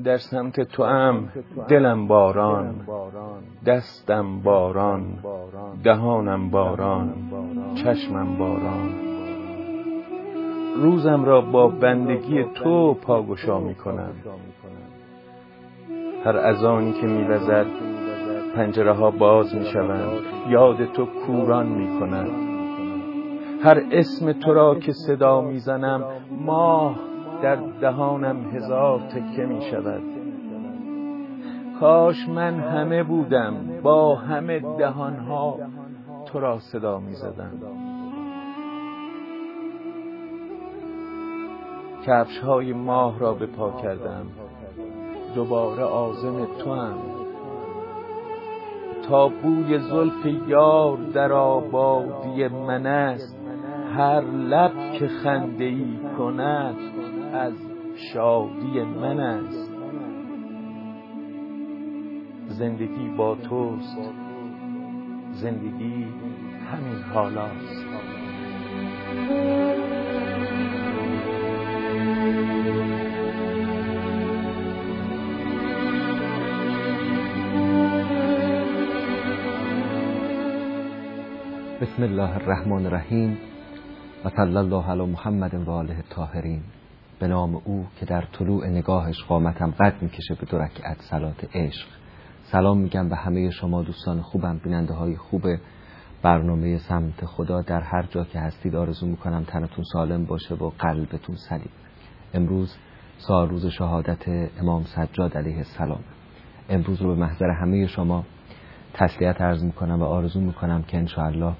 در سمت توام دلم باران، دستم باران، دهانم باران، چشمم باران. روزم را با بندگی تو پاگشا می کنم. هر اذانی که می وزد پنجره ها باز می شوند، یاد تو کوران می کند. هر اسم تو را که صدا می زنم، ماه در دهانم هزار تکه می شود. کاش من همه بودم، با همه دهانها تو را صدا می زدم. کفش های ماه را به پا کردم، دوباره عازم تو هم. تا بوی زلف یار در آبادی من است، هر لب که خنده‌ای کند از شادی من است. زندگی با توست، زندگی همین حالاست. بسم الله الرحمن الرحیم و صلی الله علی محمد و آله الطاهرین. به نام او که در طلوع نگاهش قامتم قد میکشه به 2 رکعت صلات عشق. سلام میگم به همه شما دوستان خوبم، بیننده های خوب برنامه سمت خدا. در هر جا که هستید آرزو میکنم تنتون سالم باشه و قلبتون سلیم. امروز سال روز شهادت امام سجاد علیه السلام. امروز رو به محضر همه شما تسلیت عرض میکنم و آرزو میکنم که انشاءالله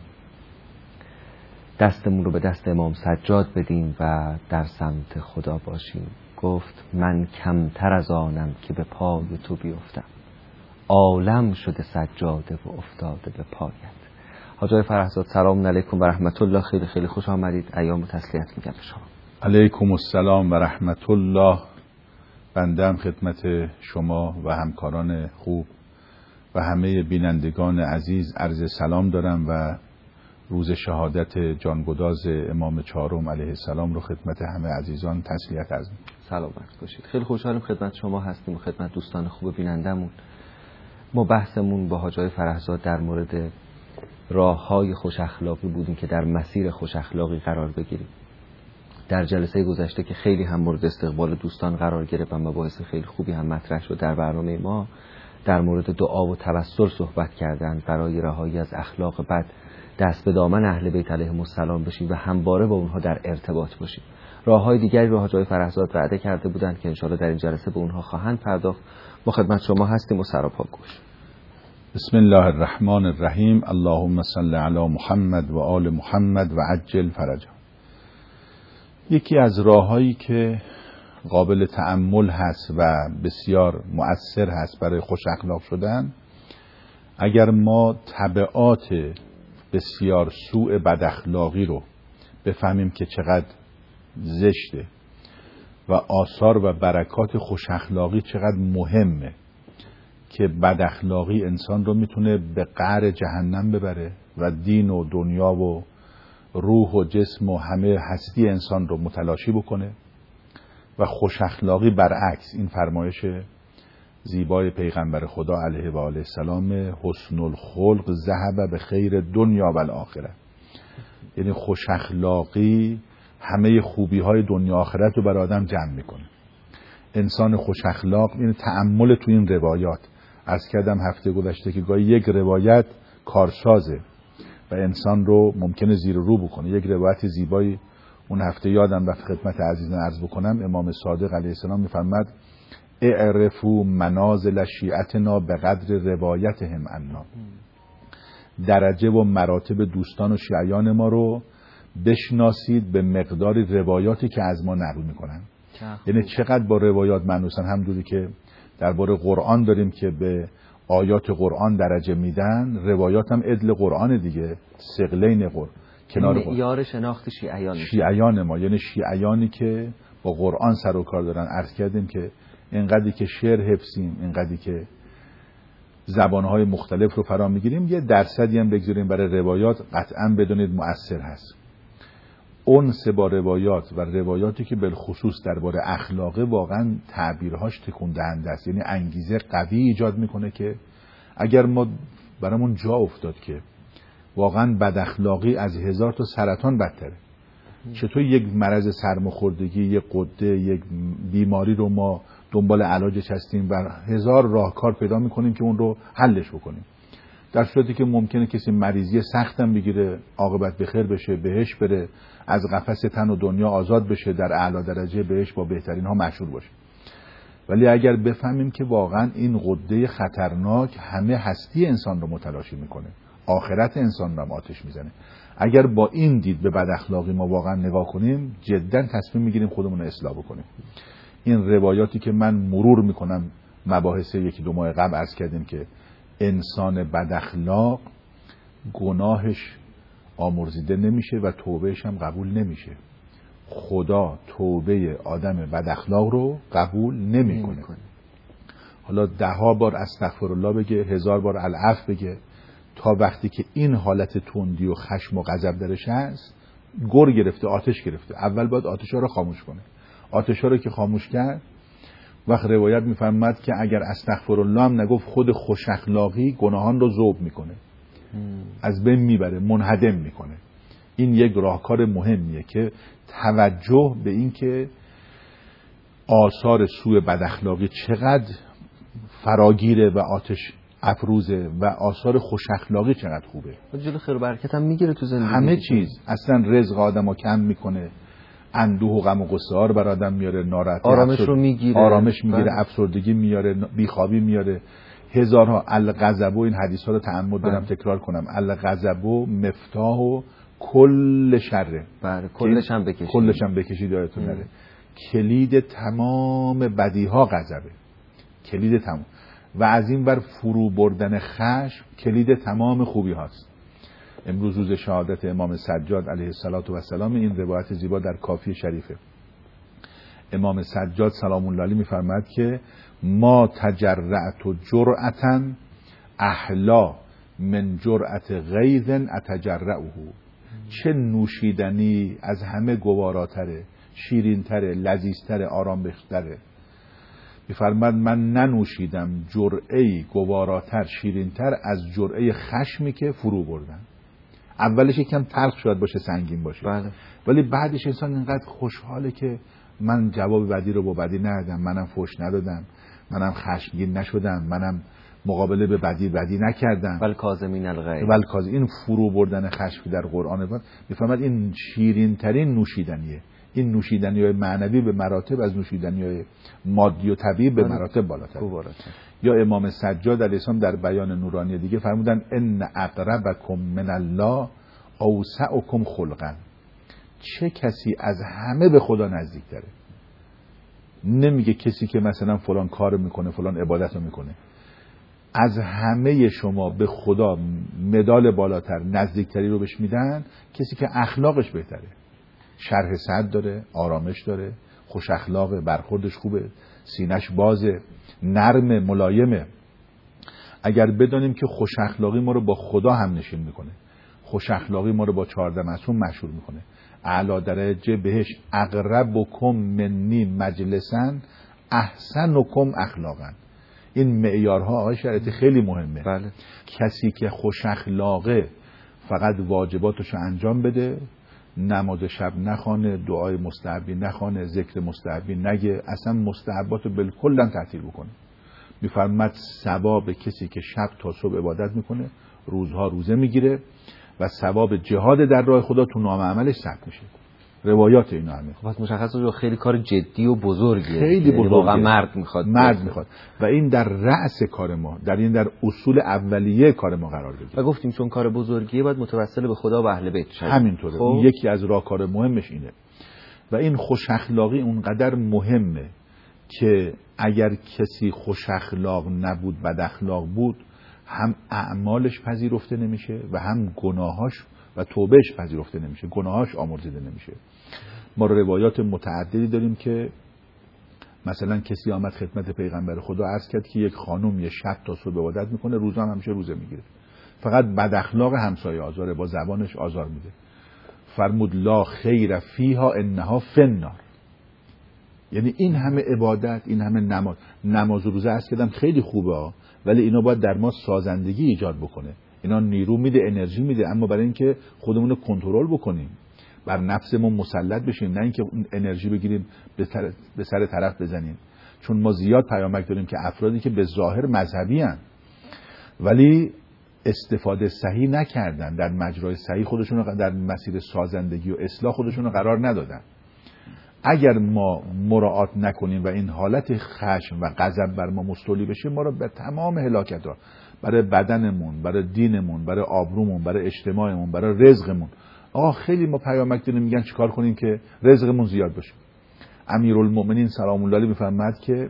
دستمون رو به دست امام سجاد بدیم و در سمت خدا باشیم. گفت من کمتر از آنم که به پای تو بیفتم، عالم شده سجاده و افتاده به پایت. حاج آقای فرهزاد سلام علیکم و رحمت الله. خیلی خیلی خوش آمدید. ایام و تسلیت میگم به شما. علیکم السلام و رحمت الله. بنده خدمت شما و همکاران خوب و همه بینندگان عزیز عرض سلام دارم و روز شهادت جانگداز امام چهارم علیه السلام رو خدمت همه عزیزان تسلیت عرض می‌کنم. سلامت باشید. خیلی خوشحالم خدمت شما هستیم و خدمت دوستان خوب بینندمون. ما بحثمون با حاج آقای فرهزاد در مورد راه‌های خوش اخلاقی بودیم که در مسیر خوش اخلاقی قرار بگیریم. در جلسه گذشته که خیلی هم مورد استقبال دوستان قرار گرفت و مباحث خیلی خوبی هم مطرح شد در برنامه ما، در مورد دعا و توسل صحبت کردن برای رهایی از اخلاق بد، دست به دامن اهل بیت علیهم السلام بشیم و همواره با اونها در ارتباط باشیم. راه‌های دیگری رو حاج آقای فرهزاد وعده کرده بودند که انشاءالله در این جلسه به اونها خواهند پرداخت. ما خدمت شما هستیم و سراپا گوش. بسم الله الرحمن الرحیم. اللهم صل علی محمد و آل محمد و عجل فرجه. یکی از راه‌هایی که قابل تأمل هست و بسیار مؤثر هست برای خوش اخلاق شدن، اگر ما تبعات بسیار سوء بد اخلاقی رو بفهمیم که چقدر زشته و آثار و برکات خوش اخلاقی چقدر مهمه که بد اخلاقی انسان رو میتونه به قعر جهنم ببره و دین و دنیا و روح و جسم و همه هستی انسان رو متلاشی بکنه، و خوش اخلاقی برعکس، این فرمایش زیبای پیغمبر خدا علیه و آله السلام، حسن الخلق ذهب به خیر دنیا و الاخره، یعنی خوش اخلاقی همه خوبی های دنیا آخرت رو برای آدم جمع میکنه. انسان خوش اخلاق، این تأمل تو این روایات، عرض کردم هفته گذشته که گاهی یک روایت کارسازه و انسان رو ممکنه زیر رو بکنه. یک روایت زیبایی اون هفته یادم رفت خدمت عزیزان عرض بکنم، امام صادق علیه السلام میفرماد اعرفوا منازل شیعتنا به قدر روایتهم عنا. درجه و مراتب دوستان و شیعیان ما رو بشناسید به مقدار روایاتی که از ما نقل میکنن. یعنی چقدر با روایات معنوسن. همونجوری که درباره قرآن داریم که به آیات قرآن درجه میدن، روایات هم عدل قرآن دیگه، ثقلین قرآن کنار قرآن. معیار شناخت شیعیان ما، یعنی شیعیانی که با قرآن سر و کار دارن. عرض کردیم که اینقدری که شعر حفظیم، اینقدری که زبانهای مختلف رو فرا میگیریم، یه درصدی هم بگذاریم برای روایات، قطعا بدونید مؤثر هست. انس با روایات و روایاتی که بالخصوص درباره اخلاقه واقعا تعبیرهاش تکون دهنده است. یعنی انگیزه قوی ایجاد میکنه که اگر ما برامون جا افتاد که واقعا بد اخلاقی از 1000 تا سرطان بدتره، چطور یک مرض سرماخوردگی، یک غده، یک بیماری رو ما دنبال علاجش هستیم و 1000 راهکار پیدا میکنیم که اون رو حلش بکنیم، در صورتی که ممکنه کسی مریضی سختم بگیره، عاقبت بخیر بشه، بهش بره، از قفس تن و دنیا آزاد بشه، در اعلی درجه بهش با بهترین ها مشهور باشه. ولی اگر بفهمیم که واقعا این غده خطرناک همه هستی انسان رو متلاشی میکنه، آخرت انسان رو آتش میزنه، اگر با این دید به بد اخلاقی ما واقعا نگاه کنیم، جدا تصمیم میگیریم خودمون رو اصلاح بکنیم. این روایاتی که من مرور میکنم، مباحث 1-2 ماه قبل عرض کردیم که انسان بد اخلاق گناهش آمرزیده نمیشه و توبهش هم قبول نمیشه. خدا توبه آدم بد اخلاق رو قبول نمیکنه. حالا 10 بار استغفرالله بگه، 1000 بار العفو بگه، تا وقتی که این حالت تندی و خشم و غضب درش هست، گر گرفته، آتش گرفته. اول باید آتش‌ها رو خاموش کنه. آتش‌ها رو که خاموش کرد، وقت روایت میفرماد که اگر استغفرالله هم نگفت، خود خوش اخلاقی گناهان رو ذوب میکنه، از بین میبره، منهدم میکنه. این یک راهکار مهمیه که توجه به این که آثار سوء بد اخلاقی چقدر فراگیره و آتش افروزه و آثار خوش اخلاقی چقدر خوبه. جلو خیر و برکت هم میگیره تو زندگی. همه چیز اصلا رزق آدمو کم میکنه، اندوه و غم و غصه ها رو بر آدم میاره، ناراحتی، آرامش رو میگیره، آرامش میگیره، افسردگی میاره، بیخوابی میاره، هزارها. الغضب، این حدیث ها رو تأمل دارم تکرار کنم، الغضب مفتاح و کل شره. بله، کلش هم بکشید، کلش هم بکشید یادتون نره. کلید تمام بدی ها غضبه، کلید تمام. و از این بر فرو بردن خشم کلید تمام خوبی هاست. امروز روز شهادت امام سجاد علیه السلام، این روایت زیبا در کافی شریفه. امام سجاد سلام الله علیه میفرماید که ما تجرعت جرعتا احلا من جرعت غیظ اتجرعه. چه نوشیدنی از همه گواراتره، شیرینتره، لذیذتره، آرام بخشتره. میفرماید من ننوشیدم جرعه‌ای گواراتر، شیرینتر از جرعه خشمی که فرو بردن. اولش یکم تلخ شاید باشه، سنگین باشه، بله. ولی بعدش انسان اینقدر خوشحاله که من جواب بدی رو با بدی ندادم، منم فحش ندادم، منم خشمگین نشدم، منم مقابله به بدی نکردم. بل کاظمین الغیظ. این فرو بردن خشم در قرآن میفهمد این شیرین ترین نوشیدنیه. این نوشیدنی‌های معنوی به مراتب از نوشیدنی‌های مادی و طبیعی به مراتب بالاتر. یا امام سجاد علیه السلام در بیان نورانی دیگه فرمودن ان اقربکم من الله اوسعکم خلقا. چه کسی از همه به خدا نزدیک‌تره؟ نمیگه کسی که مثلا فلان کار میکنه، فلان عبادت رو میکنه. از همه شما به خدا مدال بالاتر، نزدیکتری رو بهش میدن کسی که اخلاقش بهتره، شرح صدر داره، آرامش داره، خوش اخلاقه، برخوردش خوبه، سینش بازه، نرم، ملایمه. اگر بدانیم که خوش اخلاقی ما رو با خدا هم نشین میکنه، خوش اخلاقی ما رو با 14 معصوم مشهور میکنه، اعلی درجه بهش اقربکم منی مجلسا احسنکم اخلاقا. این معیارها آقای شریعتی خیلی مهمه. بله. کسی که خوش اخلاقه فقط واجباتشو انجام بده، نماز شب نخونه، دعای مستحبی نخونه، ذکر مستحبی نگه، اصلا مستحباتو بالکل تعطیل بکنه. میفرماد ثواب کسی که شب تا صبح عبادت میکنه، روزها روزه میگیره و ثواب جهاد در راه خدا تو نامه عملش ثبت میشه. روایات اینا همه. خب مشخصه خیلی کار جدی و بزرگیه، خیلی بزرگه، واقعا مرد میخواد. و این در رأس کار ما، در اصول اولیه کار ما قرار بگیره. و گفتیم چون کار بزرگیه باید متوسل به خدا و اهل بیت شد. همینطوره. خب. یکی از راهکار مهمش اینه. و این خوش اخلاقی اونقدر مهمه که اگر کسی خوش اخلاق نبود، بد اخلاق بود، هم اعمالش پذیرفته نمیشه و هم گناهاش و توبهش پذیرفته نمیشه، گناهاش آمرزیده نمیشه. ما روایات متعددی داریم که مثلا کسی آمد خدمت پیغمبر خدا عرض کرد که یک خانم یه شب تا صبح عبادت میکنه، روزا هم همیشه روزه میگیره، فقط بد اخلاق همسایه آزاره، با زبانش آزار میده. فرمود لا خیر فیها انها فنار. یعنی این همه عبادت، این همه نماز و روزه عرض کردم خیلی خوبه ولی اینا باید در ما سازندگی ایجاد بکنه. اینا نیرو میده، انرژی میده، اما برای اینکه خودمون رو کنترل بکنیم، بر نفسمون مسلط بشیم، نه اینکه اون انرژی بگیریم به سر طرف بزنیم. چون ما زیاد پیامک داریم که افرادی که به ظاهر مذهبی هستند ولی استفاده صحیح نکردن، در مجرای صحیح خودشون رو در مسیر سازندگی و اصلاح خودشون رو قرار ندادن. اگر ما مراعات نکنیم و این حالت خشم و غضب بر ما مستولی بشه، ما رو به تمام هلاکت‌ها، برای بدنمون، برای دینمون، برای آبرومون، برای اجتماعمون، برای رزقمون. خیلی ما پیامک داریم میگن چیکار کنیم که رزقمون زیاد بشه. امیرالمؤمنین سلام الله علیه میفرماد که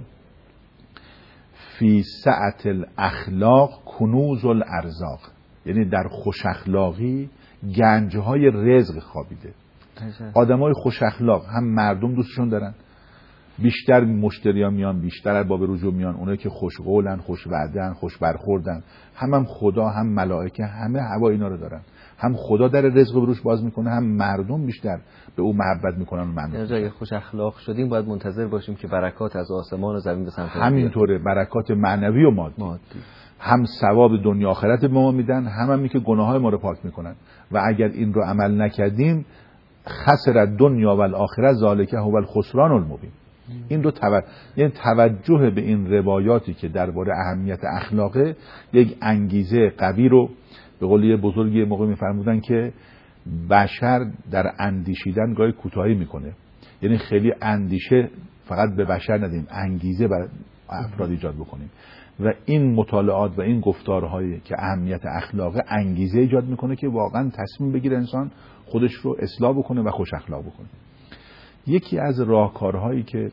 فی سعة الاخلاق کنوز الارزاق، یعنی در خوش اخلاقی گنجهای رزق خوابیده. آدمای خوش اخلاق هم مردم دوستشون دارن، بیشتر مشتریان میان، بیشتر ارباب رجوع میان، اونایی که خوش قولن، خوش وعدن، خوش برخوردن، هم خدا هم ملائکه همه هوا اینا رو دارن. هم خدا در رزق بروش باز میکنه، هم مردم بیشتر به او محبت میکنن و ممنون. اگه خوش اخلاق شدیم باید منتظر باشیم که برکات از آسمان و زمین به سمت همینطوره، برکات معنوی و مادی. هم ثواب دنیا آخرت به ما میدن، هم که گناههای ما رو پاک میکنن. و اگر این رو عمل نکردیم خسر دنیا و الاخره ذالک هو الخسران المبین. این رو یعنی توجه به این روایاتی که درباره اهمیت اخلاقه یک انگیزه قوی رو، به قول یه بزرگی موقع میفرمودن که بشر در اندیشیدن گاهی کوتاهی میکنه. یعنی خیلی اندیشه فقط به بشر ندیم، انگیزه بر افراد ایجاد بکنیم. و این مطالعات و این گفتارهایی که اهمیت اخلاقه انگیزه ایجاد میکنه که واقعا تصمیم بگیره انسان خودش رو اصلاح بکنه و خوش اخلاق بکنه. یکی از راهکارهایی که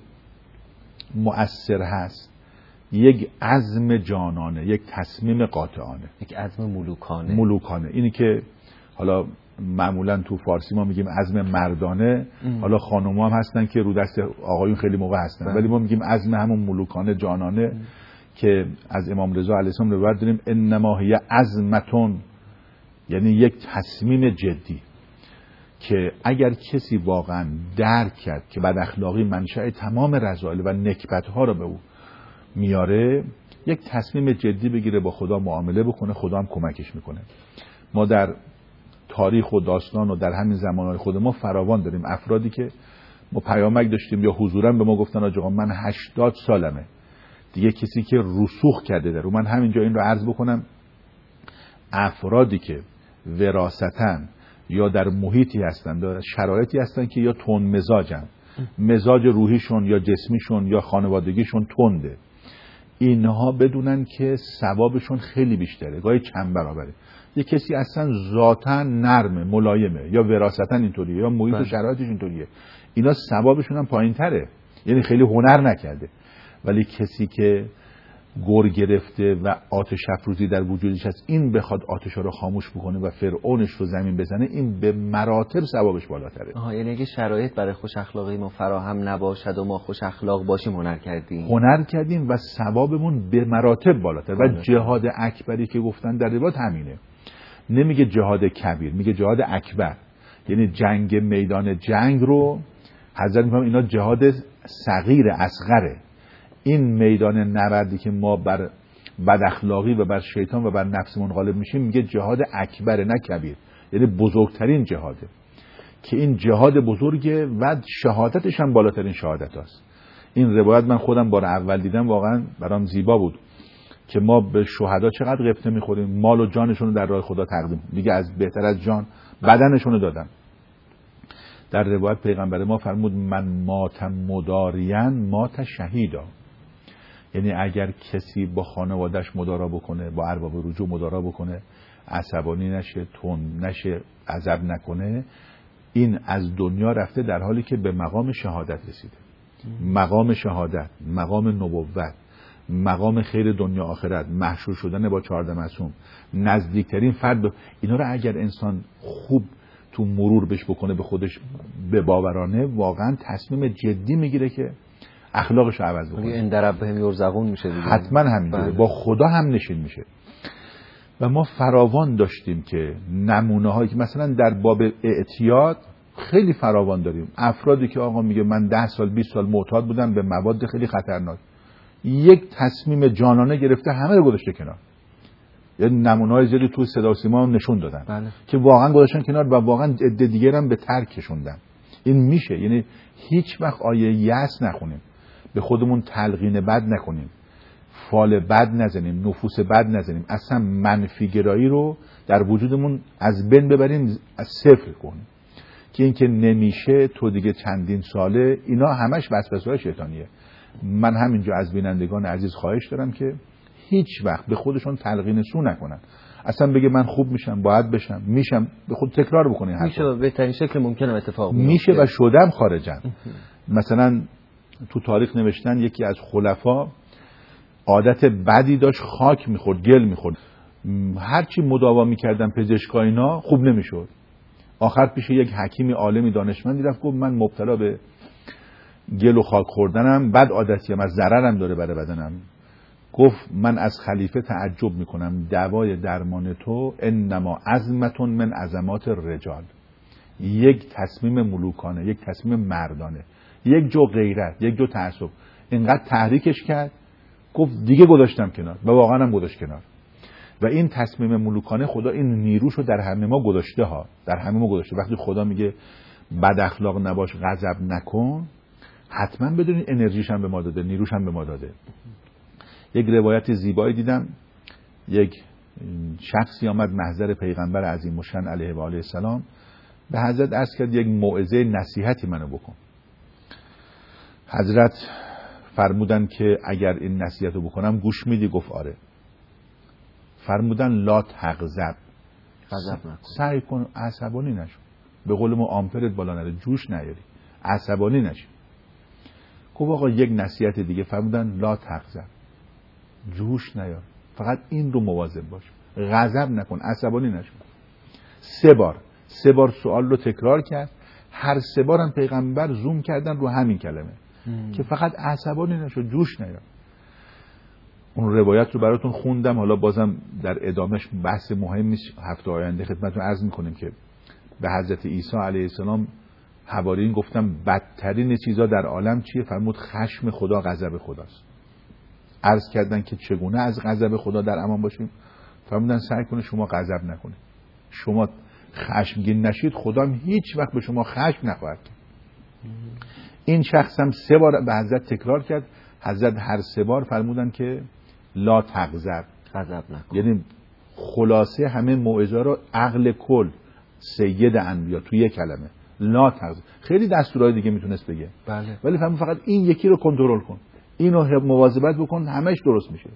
مؤثر هست یک عزم جانانه، یک تصمیم قاطعانه، یک عزم ملوکانه. اینی که حالا معمولا تو فارسی ما میگیم عزم مردانه، حالا خانوما هم هستن که رو دست آقایون خیلی موقع هستن، ولی ما میگیم عزم همون ملوکانه جانانه که از امام رضا علیه السلام روایت داریم انما هی عزمتون، یعنی یک تصمیم جدی که اگر کسی واقعا درک کرد که بد اخلاقی منشأ تمام رذائل و نکبت‌ها رو به او میاره، یک تصمیم جدی بگیره با خدا معامله بکنه، خدا هم کمکش میکنه. ما در تاریخ و داستان و در همین زمانهای خود ما فراوان داریم افرادی که ما پیامک داشتیم یا حضوراً به ما گفتن آقا من 80 سالمه دیگه کسی که رسوخ کرده در. من همینجا این رو عرض بکنم، افرادی که وراثتاً یا در محیطی هستن، در شرایطی هستن که یا تند مزاجن، مزاج روحیشون یا جسمیشون یا خانوادگیشون تنده، اینها بدونن که ثوابشون خیلی بیشتره، گاهی چند برابره. یه کسی اصلا ذاتاً نرمه، ملایمه، یا وراثتاً اینطوریه یا محیط و شرایطش اینطوریه، اینا ثوابشون هم پایین تره، یعنی خیلی هنر نکرده. ولی کسی که گر گرفته و آتش افروزی در وجودش هست، این بخواد آتش رو خاموش بکنه و فرعونش رو زمین بزنه، این به مراتب ثوابش بالاتره. یعنی اگه شرایط برای خوش اخلاقی ما فراهم نباشد و ما خوش اخلاق باشیم هنر کردیم و ثوابمون به مراتب بالاتر. و جهاد اکبری که گفتن در روایت همینه، نمیگه جهاد کبیر، میگه جهاد اکبر، یعنی جنگ، میدان جنگ رو حضرت میگه اینا جهاد صغیر اصغره. این میدان نبردی که ما بر بد اخلاقی و بر شیطان و بر نفسمون غالب میشیم میگه جهاد اکبر نه کبیر، یعنی بزرگترین جهاده که این جهاد بزرگه و شهادتش هم بالاترین شهادت هست. این روایت من خودم بار اول دیدم، واقعا برام زیبا بود که ما به شهدا چقدر غبطه میخوریم، مال و جانشون رو در راه خدا تقدیم، دیگه از بهتر از جان بدنشون رو دادن. در روایت پیغمبر ما فرمود من مات مدارین مات شهیدا، یعنی اگر کسی با خانواده‌اش مدارا بکنه، با ارباب رجوع مدارا بکنه، عصبانی نشه، تند نشه، عذاب نکنه، این از دنیا رفته در حالی که به مقام شهادت رسیده. مقام شهادت، مقام نبوت، مقام خیر دنیا آخرت، محشور شدن با 14 معصوم، نزدیکترین فرد اینا رو اگر انسان خوب تو مرور بش بکنه به خودش به باورانه، واقعا تصمیم جدی میگیره که اخلاقش رو عوض بکنه. این در ربهم یرزقون میشه دیگه. حتما همینطوره، با خدا هم نشین میشه. و ما فراوان داشتیم که نمونه هایی که مثلا در باب اعتیاد خیلی فراوان داریم. افرادی که آقا میگه من 10 سال 20 سال معتاد بودم به مواد خیلی خطرناک، یک تصمیم جانانه گرفته همه رو گذاشته کنار. یه نمونه‌های زیادی توی صدا و سیما نشون دادن بله. که واقعا گذاشتن کنار و واقعا عده دیگه هم به ترک کشوندن. این میشه، یعنی هیچ وقت آیه یأس نخونیم، به خودمون تلقین بد نکنیم، فال بد نزنیم، نفوس بد نزنیم، اصلا منفی گرایی رو در وجودمون از بین ببریم، از صفر کنیم که این که نمیشه تو دیگه چندین ساله، اینا همش وسوسه‌های شیطانیه. من همینجا از بینندگان عزیز خواهش دارم که هیچ وقت به خودشون تلقین سو نکنن، اصلا بگه من خوب میشم، باید بشم، میشم، به خود تکرار بکنین. میشه به بهترین شکل ممکنه اتفاق بیفته، میشه و شدم خارجم. مثلا تو تاریخ نوشتن یکی از خلفا عادت بدی داشت، خاک میخورد، گل میخورد، هرچی مداوا میکردن پزشکا اینا خوب نمیشد. آخر پیش یک حکیمی عالمی دانشمندی رفت، گفت من مبتلا به گل و خاک خوردنم، بد عادتیم، از ضررم داره برای بدنم. گفت من از خلیفه تعجب میکنم، دوای درمان تو انما عزمتون من عظمات الرجال، یک تصمیم ملوکانه، یک تصمیم مردانه، یک جو غیرت، یک جو تعصب، اینقدر تحریکش کرد، گفت دیگه گذاشتم کنار و واقعا هم گذاشت کنار. و این تصمیم ملوکانه خدا این نیروشو در همه ما گذاشته ها، در همه ما گذاشته. وقتی خدا میگه بد اخلاق نباش، غضب نکن، حتما بدونید انرژیش هم به ما داده، نیروش هم به ما داده. یک روایت زیبایی دیدم، یک شخصی آمد محضر پیغمبر عظیم الشأن علیه و آله السلام، به حضرت عرض کرد یک موعظه نصیحتی منو بکن. حضرت فرمودن که اگر این نصیحت رو بکنم گوش میدی؟ گفت آره. فرمودن لا تغضب، غضب نکن، سعی کن عصبانی نشو، به قول ما آمپرت بالا نره، جوش نیاری، عصبانی نشو. گفت آقا یک نصیحت دیگه، فرمودن لا تغضب، جوش نیار، فقط این رو مواظب باش، غضب نکن، عصبانی نشو. 3 بار سوال رو تکرار کرد، هر 3 بارم پیغمبر زوم کردن رو همین کلمه که فقط عصبانی نشو، جوش نیار. اون روایت رو براتون خوندم، حالا بازم در ادامش بحث مهمی هفته آینده خدمتتون عرض میکنیم که به حضرت عیسی علیه السلام حواریین گفتم بدترین چیزا در عالم چیه؟ فرمود خشم خدا، غضب خداست. عرض کردن که چگونه از غضب خدا در امان باشیم؟ فرمودن سعی کنید شما غضب نکنید، شما خشمگین نشید، خدا هم هیچ وقت به شما خشم نخواهد کرد. این شخص هم 3 بار به حضرت تکرار کرد، حضرت هر 3 بار فرمودن که لا تغضب، غضب نکن. یعنی خلاصه همه موعظه رو عقل کل سید انبیا توی یک کلمه، لا تغضب. خیلی دستورهای دیگه میتونست بگه، بله، ولی فرمود فقط این یکی رو کنترل کن، اینو مواظبت بکن، همش درست میشه.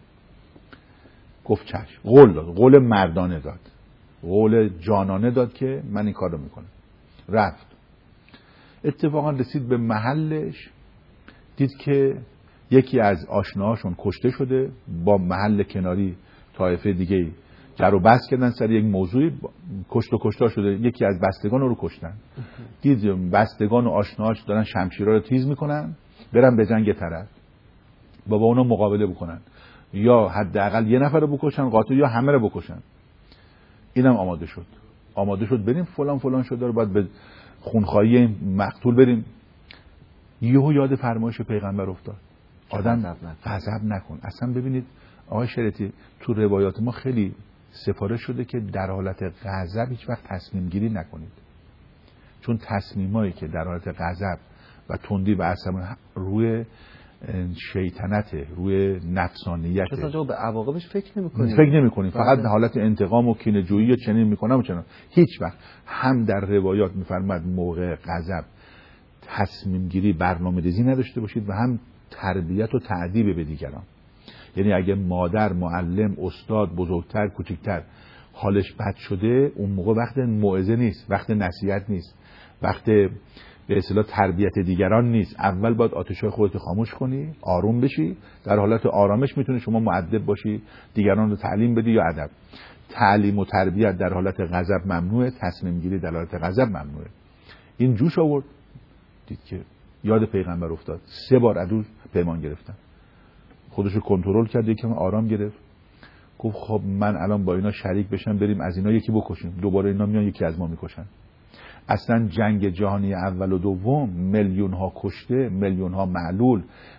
گفت چشم. قول داد، قول مردانه داد، قول جانانه داد که من این کارو میکنم. رفت، اتفاقا رسید به محلش، دید که یکی از آشناهاشون کشته شده، با محل کناری طایفه دیگه جر و بحث کردن سر یک موضوعی، کشت و کشتار شده، یکی از بستگان رو کشتن. دید بستگان و آشناهاش دارن شمشیرها رو تیز میکنن برن به جنگ طرف، با اونا مقابله بکنن، یا حداقل یه نفر رو بکشن قاتل، یا همه رو بکشن. اینم آماده شد بریم فلان شده رو باید به خونخواهی مقتول بریم. یهو یاد فرمایش پیغمبر افتاد، آدم غضب نکن. اصلا ببینید آقای شریعتی، تو روایات ما خیلی سفارش شده که در حالت غضب هیچ وقت تصمیم گیری نکنید، چون تصمیمایی که در حالت غضب و تندی و عصبانیت روی شیطنته، روی نفسانیته، اصلا به عواقبش فکر نمی‌کنید، فقط حالت انتقام و کینه‌جویی و چنین میکنم و چنین. هیچ وقت هم در روایات میفرماد موقع غضب تصمیم گیری، برنامه‌ریزی نداشته باشید و هم تربیت و تعدیب به دیگران. یعنی اگه مادر، معلم، استاد، بزرگتر، کوچکتر حالش بد شده، اون موقع وقت موعظه نیست، وقت نصیحت نیست، وقت به اصطلاح تربیت دیگران نیست. اول باید آتشای خودت خاموش کنی، آروم بشی، در حالت آرامش میتونی شما مؤدب باشی، دیگران رو تعلیم بدی یا ادب. تعلیم و تربیت در حالت غضب ممنوعه، تصمیم گیری در حالت غضب ممنوعه. این جوش آورد، دید که یاد پیغمبر افتاد. 3 بار از روز پیمان گرفتن، خودشو کنترل کرد، یکم آرام گرفت. گفت خب من الان با اینا شریک بشم بریم از اینا یکی بکشیم، دوباره اینا میان یکی از ما میکشن. اصلا جنگ جهانی اول و دوم میلیون ها کشته، میلیون ها معلول،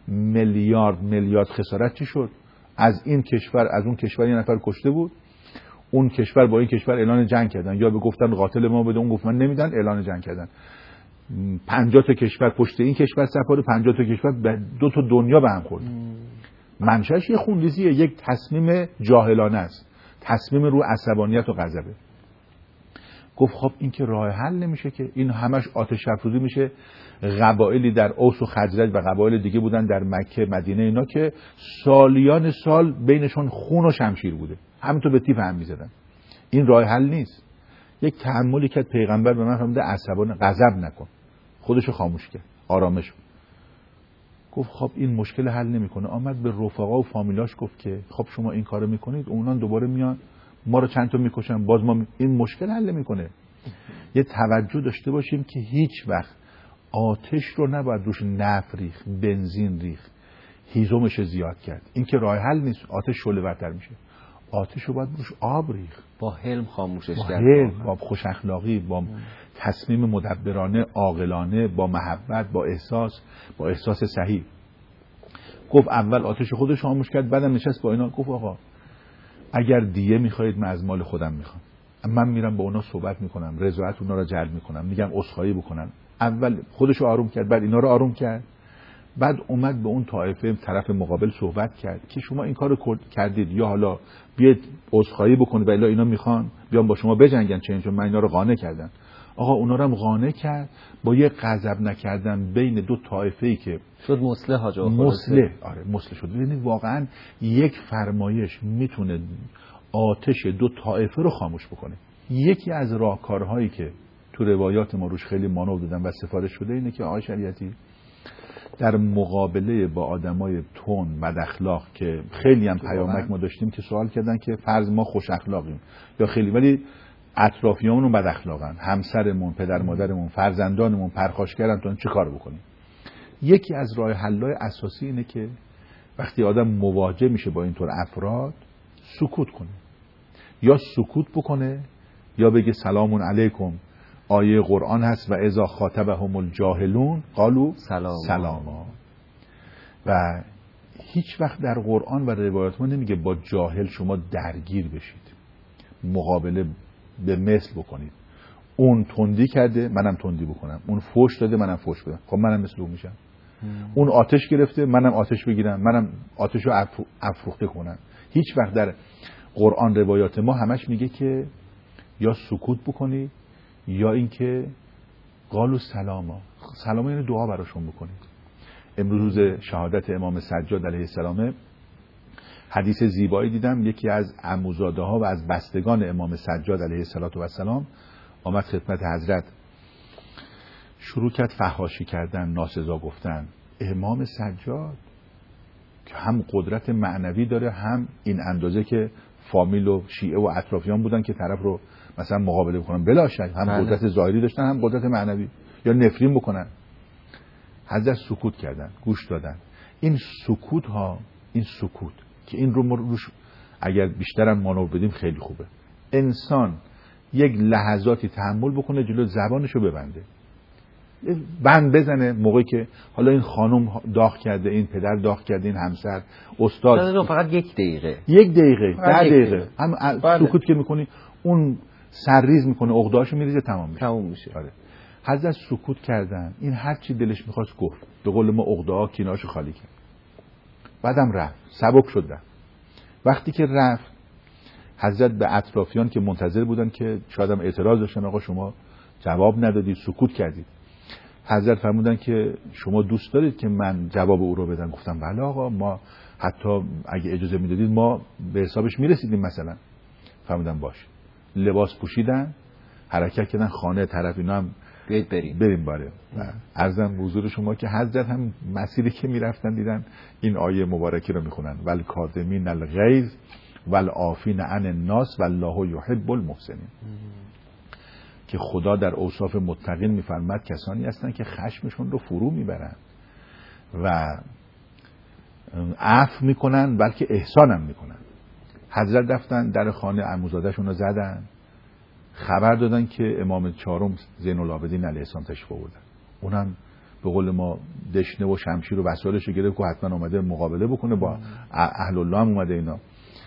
میلیارد خسارت چی شد؟ از این کشور از اون کشور یه نفر کشته بود، اون کشور با این کشور اعلان جنگ کردن، یا به گفتن قاتل ما بده، اون گفت من نمیدن، اعلان جنگ کردن. 50 تا کشور پشت این کشور سپار، 50 تا کشور 2 تا دنیا به هم خورد. منشأش یه خونریزیه، یک تصمیم جاهلانه است، تصمیم رو عصبانیت و غضبه. گفت خب این که راه حل نمیشه که، این همش آتش افروزی میشه. قبایلی در اوس و خزرج و قبایل دیگه بودن در مکه مدینه اینا که سالیان سال بینشون خون و شمشیر بوده، همینطور به تیپ هم میزدن. این راه حل نیست. یک تأملی که پیغمبر به من فرموده عصبانه غضب نکن، خودشو خاموش کرد، آرامش. گفت خب این مشکل حل نمیکنه. آمد به رفقا و فامیلاش گفت که خب شما این کارو میکنید، اونان دوباره میان ما رو چند تا میکشن، باز ما این مشکل حل نمیکنه. یه توجه داشته باشیم که هیچ وقت آتش رو نباید روش نفت ریخت، بنزین ریخت، هیزمش زیاد کرد. این که راه حل نیست، آتش شعله‌ورتر میشه. آتش رو باید روش آب ریخت، با حلم خاموشش کرد، با خوش اخلاقی، با تصمیم مدبرانه، عاقلانه، با محبت، با احساس صحیح. گفت اول آتش خودش خاموش کرد، بعدم نشست با اینا گفت آقا اگر دیه میخواید من از مال خودم میخوام، من میرم با اونا صحبت میکنم، رضایت اونا رو جلب میکنم، میگم عذرخواهی بکنن. اول خودش رو آروم کرد، بعد اینا رو آروم کرد، بعد اومد به اون طایفه طرف مقابل صحبت کرد که شما این کارو کردید، یا حالا بیاید عذرخواهی بکنید و الا اینا میخوان بیان با شما بجنگن، چون من اینا رو قانع کردم. آقا اونا رو هم قانع کرد با یه غضب نکردن بین دو طایفه‌ای که شد مصلح. حاج آقا مصلح شد. ببینید واقعا یک فرمایش میتونه آتش دو طایفه رو خاموش بکنه. یکی از راهکارهایی که تو روایات ما روش خیلی مانور دادن و سفارش شده اینه که آقای شریعتی در مقابله با آدمای تون بد اخلاق که خیلی هم پیامک ما داشتیم که سوال کردن که فرض ما خوش اخلاقیم یا خیلی، ولی اطرافیانمون بد اخلاقن، همسرمون، پدر مادرمون، فرزندانمون پرخاشگرن، تو چه کار بکنیم؟ یکی از راه حل‌های اساسی اینه که وقتی آدم مواجه میشه با اینطور افراد سکوت کنه، یا سکوت بکنه یا بگه سلام علیکم. آیه قرآن هست و اذا خاطبهم الجاهلون قالوا سلاما. و هیچ وقت در قرآن و روایات ما نمیگه با جاهل شما درگیر بشید، مقابله به مثل بکنید. اون تندی کرده منم تندی بکنم، اون فوش داده منم فوش بدم، خب منم مثل اون میشم. اون آتش گرفته منم آتش بگیرم، منم آتش رو افروخته کنم. هیچ وقت در قرآن روایات ما همش میگه که یا سکوت بکنید یا اینکه قالوا سلاما. سلاما یعنی دعا براشون بکنید. امروز روز شهادت امام سجاد علیه السلام حدیث زیبایی دیدم. یکی از عموزاده ها و از بستگان امام سجاد علیه السلام آمد خدمت حضرت، شروع کرد فحاشی کردن، ناسزا گفتن. امام سجاد که هم قدرت معنوی داره، هم این اندازه که فامیل و شیعه و اطرافیان بودن که طرف رو مثلا مقابله بکنن، بلا شک هم قدرت ظاهری داشتن هم قدرت معنوی، یا نفرین بکنن. حضرت سکوت کردن، گوش دادن. این سکوت که این رو روش اگر بیشترم مانور بدیم خیلی خوبه. انسان یک لحظاتی تحمل بکنه، جلو زبانشو ببنده، بند بزنه. موقعی که حالا این خانم داغ کرده، این پدر داغ کرده، این همسر، استاد، فقط یک دقیقه 10 دقیقه هم سکوت که میکنی اون سرریز میکنه، عقده‌اشو میریزه، تمام میشه. آره. حضرت سکوت کردن، این هر چی دلش میخواست گفت، به قول ما عقده‌ها کینه‌اشو خالی کرد. بعدم رفت، سبک شد رفت. وقتی که رفت حضرت به اطرافیان که منتظر بودن که شاید هم اعتراض داشتن، آقا شما جواب ندادید، سکوت کردید. حضرت فرمودن که شما دوست دارید که من جواب او رو بدم؟ گفتم بله آقا، ما حتی اگه اجازه میدادید ما به حسابش میرسیدیم مثلا. فرمودن باشه. لباس پوشیدن، حرکت کردن خانه طرف، اینا هم بریم باره. عرضم حضور شما که حضرت هم مسیری که میرفتن دیدن این آیه مبارکی رو میخونن، والکاظمین الغیظ والعافین عن الناس والله یحب المحسنین. که خدا در اوصاف متقین میفرماد کسانی هستن که خشمشون رو فرو میبرن و عفو میکنن، بلکه احسان هم میکنن. حضرت رفتن در خانه عموزاده‌شون رو زدن، خبر دادن که امام چهارم زین العابدین علیه السلام تشریف آوردن. اونم به قول ما دشنه و شمشیر و وسایلش رو گرفت که حتما اومده مقابله بکنه با اهل الله هم اومده اینا.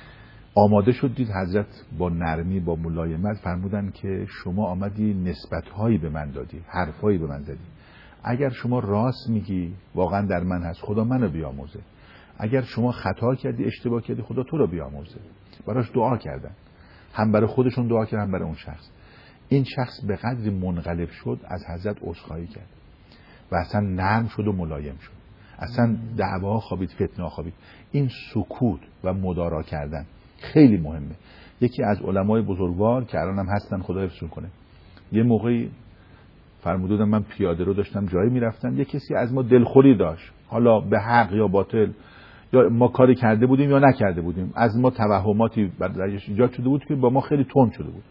آماده شد، دید حضرت با نرمی با ملایمت فرمودن که شما آمدی نسبت‌هایی به من دادی، حرفایی به من زدی. اگر شما راست میگی واقعا در من هست، خدا منو بیاموزه. اگر شما خطا کردی، اشتباه کردی، خدا تو رو بیاموزه. براش دعا کردن، هم برای خودشون دعا کردن، هم برای اون شخص. این شخص به قدری منقلب شد از حضرت عذرخواهی کرد و اصلا نرم شد و ملایم شد. اصلا دعوا خوابید، فتنه خوابید. این سکوت و مدارا کردن خیلی مهمه. یکی از علمای بزرگوار که الان هم هستن، خدا حفظشون کنه، یه موقعی فرمودن من پیاده رو داشتم جایی میرفتم، یه کسی از ما دلخوری داشت، حالا به حق یا باطل، یا ما کاری کرده بودیم یا نکرده بودیم، از ما توهماتی برایش ایجاد شده بود که با ما خیلی تند شده بود.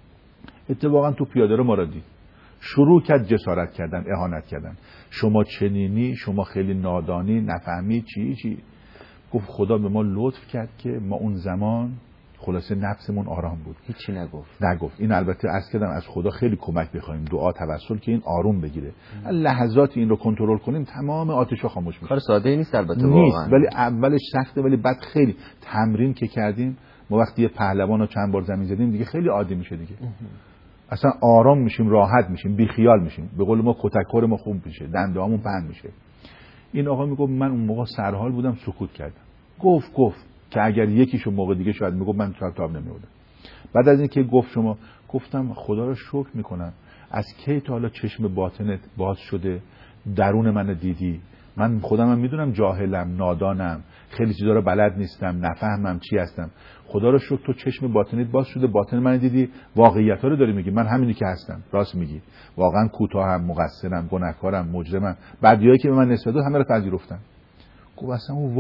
اتفاقا تو پیاده رو ما را دید، شروع کرد جسارت کردن، اهانت کردن. شما چنینی، شما خیلی نادانی، نفهمی چی. گفت خدا به ما لطف کرد که ما اون زمان خلاصه نفسمون آرام بود، هیچی نگفت. این البته عرض کردم از خدا خیلی کمک بخوایم، دعا توسل که این آروم بگیره. لحظاتی این رو کنترل کنیم تمام آتشا خاموش میشه. کار ساده نیست البته، واقعا ولی اولش سخته، ولی بعد خیلی تمرین که کردیم، ما وقتی یه پهلوان رو چند بار زمین زدیم دیگه خیلی عادی میشه دیگه. اصلا آرام میشیم، راحت میشیم، بی خیال میشیم. به قول ما کتک‌خور ما خوب میشه، دنده‌هامون پهن میشه. این آقا میگه من اون موقع سرحال بودم، سکوت کردم. گفت که اگر یکیشو موقع دیگه شاید میگفت من تاب نمیودم. بعد از اینکه گفت شما، گفتم خدا رو شکر میکنم از کی تا حالا چشم باطنت باز شده، درون من دیدی. من خودم هم میدونم جاهلم، نادانم، خیلی چیزا رو بلد نیستم، نفهمم چی هستم. خدا رو شکر تو چشم باطنت باز شده، باطن من دیدی، واقعیت‌ها رو داری میگی. من همینی که هستم، راست میگی، واقعا کوتاهم، مقصرم، گناهکارم، مجرمم. بدیایی که به من نسبت داد همه رو پذیرفتم. گفت اصلا او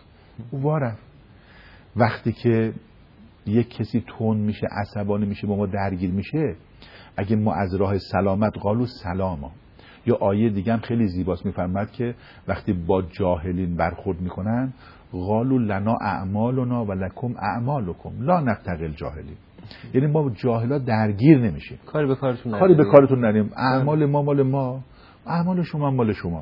وارف. وقتی که یک کسی تون میشه، عصبانی میشه، با ما درگیر میشه، اگه ما از راه سلامت قالو سلاما. یا آیه دیگه هم خیلی زیباست، میفرماد که وقتی با جاهلین برخورد میکنن، قالو لنا اعمالنا و لکم اعمالکم لا نبتغی الجاهلین. یعنی ما جاهلا درگیر نمیشیم، کاری به کارتون نداریم. اعمال ما مال ما، اعمال شما مال شما.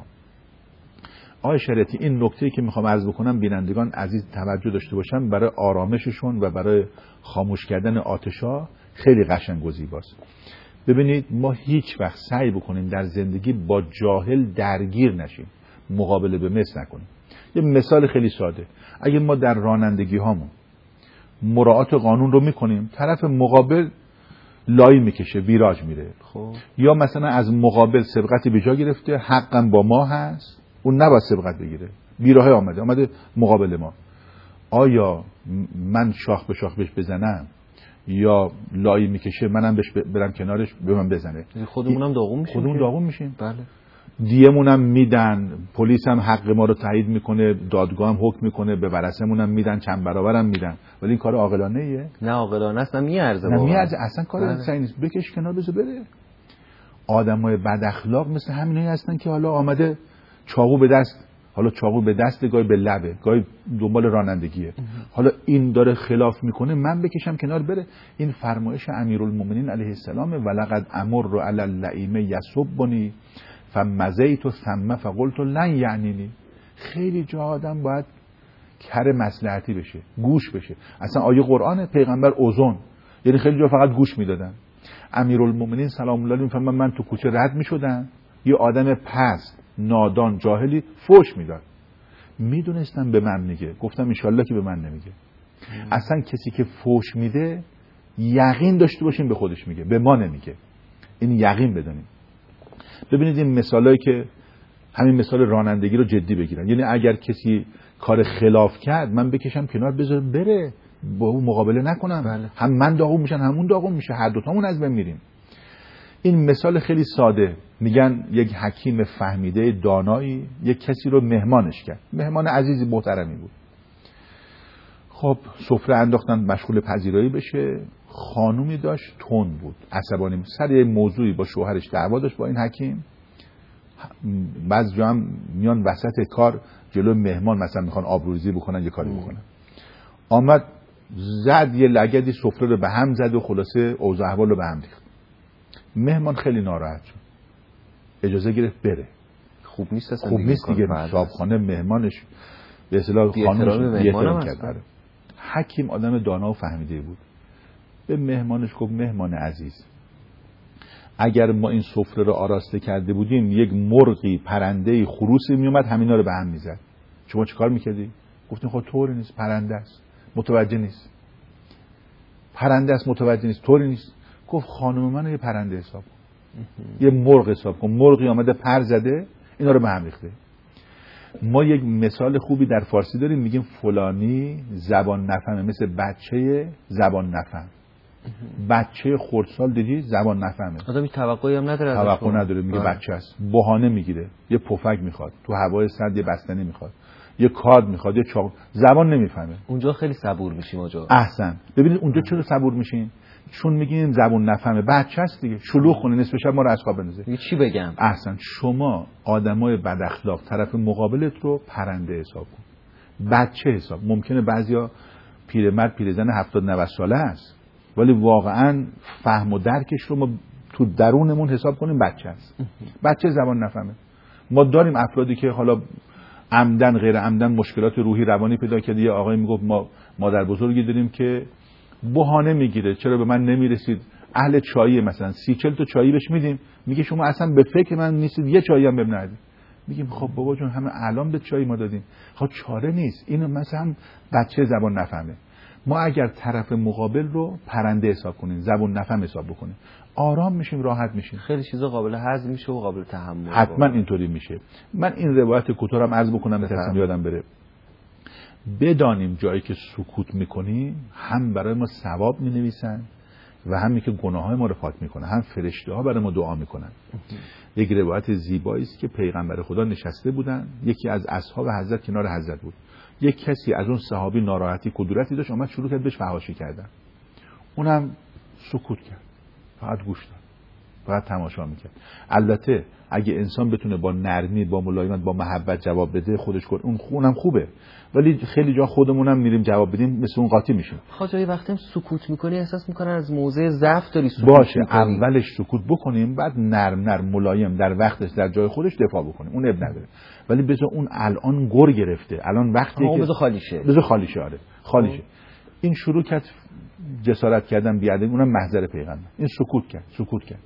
آقای شریعتی، این نکته‌ای که میخوام عرض بکنم بینندگان عزیز توجه داشته باشن، برای آرامششون و برای خاموش کردن آتشا خیلی قشنگ و زیباست. ببینید ما هیچ وقت سعی بکنیم در زندگی با جاهل درگیر نشیم، مقابله به مثل نکنیم. یه مثال خیلی ساده، اگه ما در رانندگی هامون مراعات قانون رو میکنیم، طرف مقابل لای میکشه، ویراج میره، خب یا مثلا از مقابل سبقتی به جا گرفته، حقا با ما هست، اون نباید سبقت بگیره، بیراهه آمده مقابل ما، آیا من شاخ به شاخ بهش بزنم یا لای میکشه منم بهش برم کنارش به من بزنه؟ خودمونم داغون میشیم. بله. دیمونم میدن، پلیس هم حق ما رو تایید میکنه، دادگاه هم حکم میکنه، به ورثمون هم میدن، چند برابرم میدن. ولی این کار عاقلانه ایه؟ نه عاقلانه است، نه میارزه، اصلا کار انسانی نیست. بکش کنار، بذار بره. آدمای بد اخلاق مثل همینایی هستن که حالا آمده چاقو به دست، گاهی به لبه، گاهی دنبال رانندگیه. حالا این داره خلاف میکنه، من بکشم کنار بره. این فرمایش امیرالمومنین علیه السلام، ولقد امر علی اللئیم یسبنی فمزیت ثم فقلت لن یعنینی. خیلی جا آدم باید کر مصلحتی بشه، گوش بشه. اصلا آیه قرآن، پیغمبر اوزون، یعنی خیلی جا فقط گوش میدادن. امیرالمومنین سلام الله علیه میفهمن من تو کوچه رد میشدم، یه آدم پست، نادان، جاهلی فوش میداد، میدونستم به من میگه، گفتم انشالله که به من نمیگه. اصلا کسی که فوش میده یقین داشته باشیم به خودش میگه، به ما نمیگه. این یقین بدونیم. ببینید این مثالایی که همین مثال رانندگی رو جدی بگیرن، یعنی اگر کسی کار خلاف کرد من بکشم کنار، بذار بره، با اون مقابله نکنم. بله. هم من داغون میشن، همون داغون میشه، هر دوتامون از بین میریم. این مثال خیلی ساده. میگن یک حکیم فهمیده دانایی یک کسی رو مهمانش کرد، مهمان عزیزی محترمی بود. خب سفره انداختن مشغول پذیرایی بشه. خانومی داشت تند بود، عصبانی، سر یه موضوعی با شوهرش دعوا داشت با این حکیم. بعضی جا هم میان وسط کار جلو مهمان مثلا میخوان آبروریزی بکنن، یه کاری بکنن. آمد زد یه لگدی سفره رو به هم زد و خلاصه اوضاع احوال رو به هم ریخت. مهمان خیلی ناراحت شد، اجازه گرفت بره. خوب نیست اصلا، خوب نیست دیگه، صاحبخانه مهمانش به اصطلاح خانمش بی‌احترامی کرد. حکیم آدم دانا و فهمیده بود، به مهمانش گفت مهمان عزیز، اگر ما این سفره رو آراسته کرده بودیم یک مرغی، پرنده‌ای، خروسی میومد همینا رو به هم میزد، شما چیکار میکردی؟ گفتیم خب طوری نیست، پرنده است متوجه نیست، پرنده است متوجه نیست، طوری نیست. گفت خانم من یه پرنده حساب کن، یه مرغ حساب کن، مرغی آمده پر زده اینا رو به هم ریخته. ما یک مثال خوبی در فارسی داریم، میگیم فلانی زبان نفهمه، مثل بچه زبان نفهم. بچه خردسال دیدی زبان نفهمه، آدمی توقعی هم نداره، توقع نداره، میگه بچه است، بهانه میگیره، یه پفک میخواد، تو هوای سرد یه بستنی میخواد، یه کارد میخواد، یه چاق، زبان نمیفهمه. اونجا خیلی صبور میشیم آجا. احسن. ببینید اونجا چرا صبور میشین؟ چون میگین زبون نفهمه، بچه است دیگه، شلوغ کنه، نصف شب ما رو از خواب بندازه. چی بگم؟ احسن. شما آدمای بد اخلاق طرف مقابلت رو پرنده حساب کن، بچه حساب. ممکنه بعضیا پیرمرد پیرزن 70-90 ساله است، ولی واقعا فهم و درکش رو ما تو درونمون حساب کنیم بچه است. بچه زبان نفهمه. ما داریم افرادی که حالا عمدن غیر عمدن مشکلات روحی روانی پیدا کرده. یه آقای میگفت ما مادر بزرگی داریم که بهانه میگیره چرا به من نمیرسید، اهل چایی مثلا 30-40 تا چایی بهش میدیم، میگه شما اصلا به فکر من نیستید، یه چایی هم بهم ندید. میگیم خب بابا جون همه الان به چایی ما دادیم، خب چاره نیست. اینو مثلا بچه زبان نفهمه. ما اگر طرف مقابل رو پرنده حساب کنیم، زبان نفهم حساب بکنیم، آرام میشیم، راحت میشیم، خیلی چیزا قابل هضم میشه و قابل تحمل. حتما اینطوری میشه. من این روایت کوتاهم عرض بکنم مثلا یادم بره. بدانیم جایی که سکوت میکنیم هم برای ما ثواب مینویسن و هم که گناههای ما رو پاک میکنه، هم فرشته ها برای ما دعا میکنن. یک روایت زیبایی است که پیغمبر خدا نشسته بودن، یکی از اصحاب حضرت کنار حضرت بود، یک کسی از اون صحابی ناراحتی کدورتی داشت، اومد شروع کرد بهش فحاشی کردن، اونم سکوت کرد، فقط گوش داد، فقط تماشا میکرد. البته اگه انسان بتونه با نرمی، با ملایمت، با محبت جواب بده، خودش اونم خوبه، ولی خیلی جا خودمونم میریم جواب بدیم مثل اون قاطی میشیم. خواجه وقتی هم سکوت میکنی احساس میکنن از موضع ضعف داری سکوت باشه میکنی. اولش سکوت بکنیم، بعد نرم ملایم در وقتش در جای خودش دفاع بکنیم، اون اب نداره. ولی بذار اون الان گر گرفته، الان وقتیه که بذار خالی شه. آره خالی شه. این شروع کرد جسارت کردن بیادبی، اونم محضر پیغمبر. این سکوت کرد.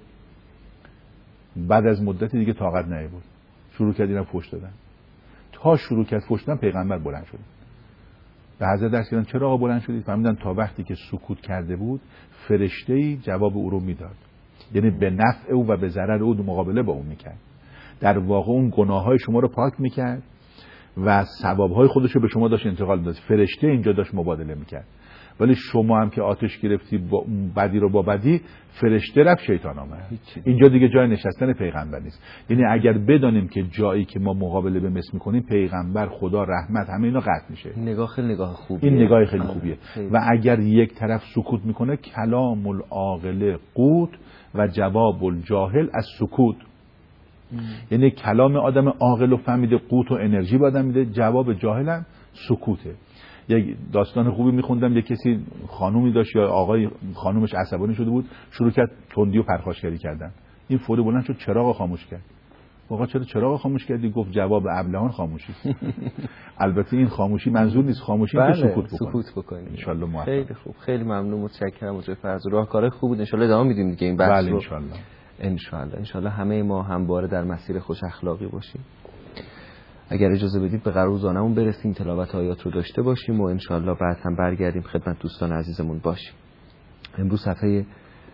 بعد از مدتی دیگه طاقت نیاورد، شروع کرد اینا فحش دادن. تا شروع کرد فحش دادن پیغمبر بلند شد. به حضرت درس کردن چرا آقا بلند شدید؟ فهمیدن تا وقتی که سکوت کرده بود فرشته‌ای جواب او رو میداد، یعنی به نفع او و به ضرر او مقابله با اون میکرد. در واقع اون گناههای شما رو پاک میکرد و ثوابهای خودش رو به شما داشت انتقال میداد. فرشته اینجا داشت مبادله میکرد. ولی شما هم که آتش گرفتی با بدی رو با بدی، فرشته رفت شیطان آمد. اینجا دیگه جای نشستن پیغمبر نیست. یعنی اگر بدانیم که جایی که ما مقابله به مس میکنیم پیغمبر، خدا، رحمت، همه اینا قطع میشه. این نگاه خیلی نگاه خوبیه. این نگاه خیلی خوبیه. و اگر یک طرف سکوت میکنه، کلام العاقل قوت و جواب الجاهل از سکوت. یعنی کلام آدم عاقل و فهمیده قوت و انرژی به آدم میده، جواب جاهل هم سکوته. یک داستان خوبی میخوندم، یک کسی خانومی داشت یا آقای خانومش عصبانی شده بود، شروع کرد تندی و پرخاشگری کردن. این فوری بلند شد چراغو خاموش کرد. آقا چرا چراغو خاموش کردی؟ گفت جواب ابلهان خاموشی. البته این خاموشی منظور نیست، خاموشی که سکوت بکنی. ان شاء الله موفق. خیلی خوب، خیلی ممنون، متشکرم حضرت فرز. راهکار خوب بود، ان شاء الله ادامه میدیم دیگه این بحث رو. ان شاء الله همه ما همواره در مسیر خوش اخلاقی باشیم. اگر اجازه بدید به قرار روزانمون برسیم، تلاوت آیات رو داشته باشیم و انشاءالله بعد هم برگردیم خدمت دوستان عزیزمون باشیم. امروز صفحه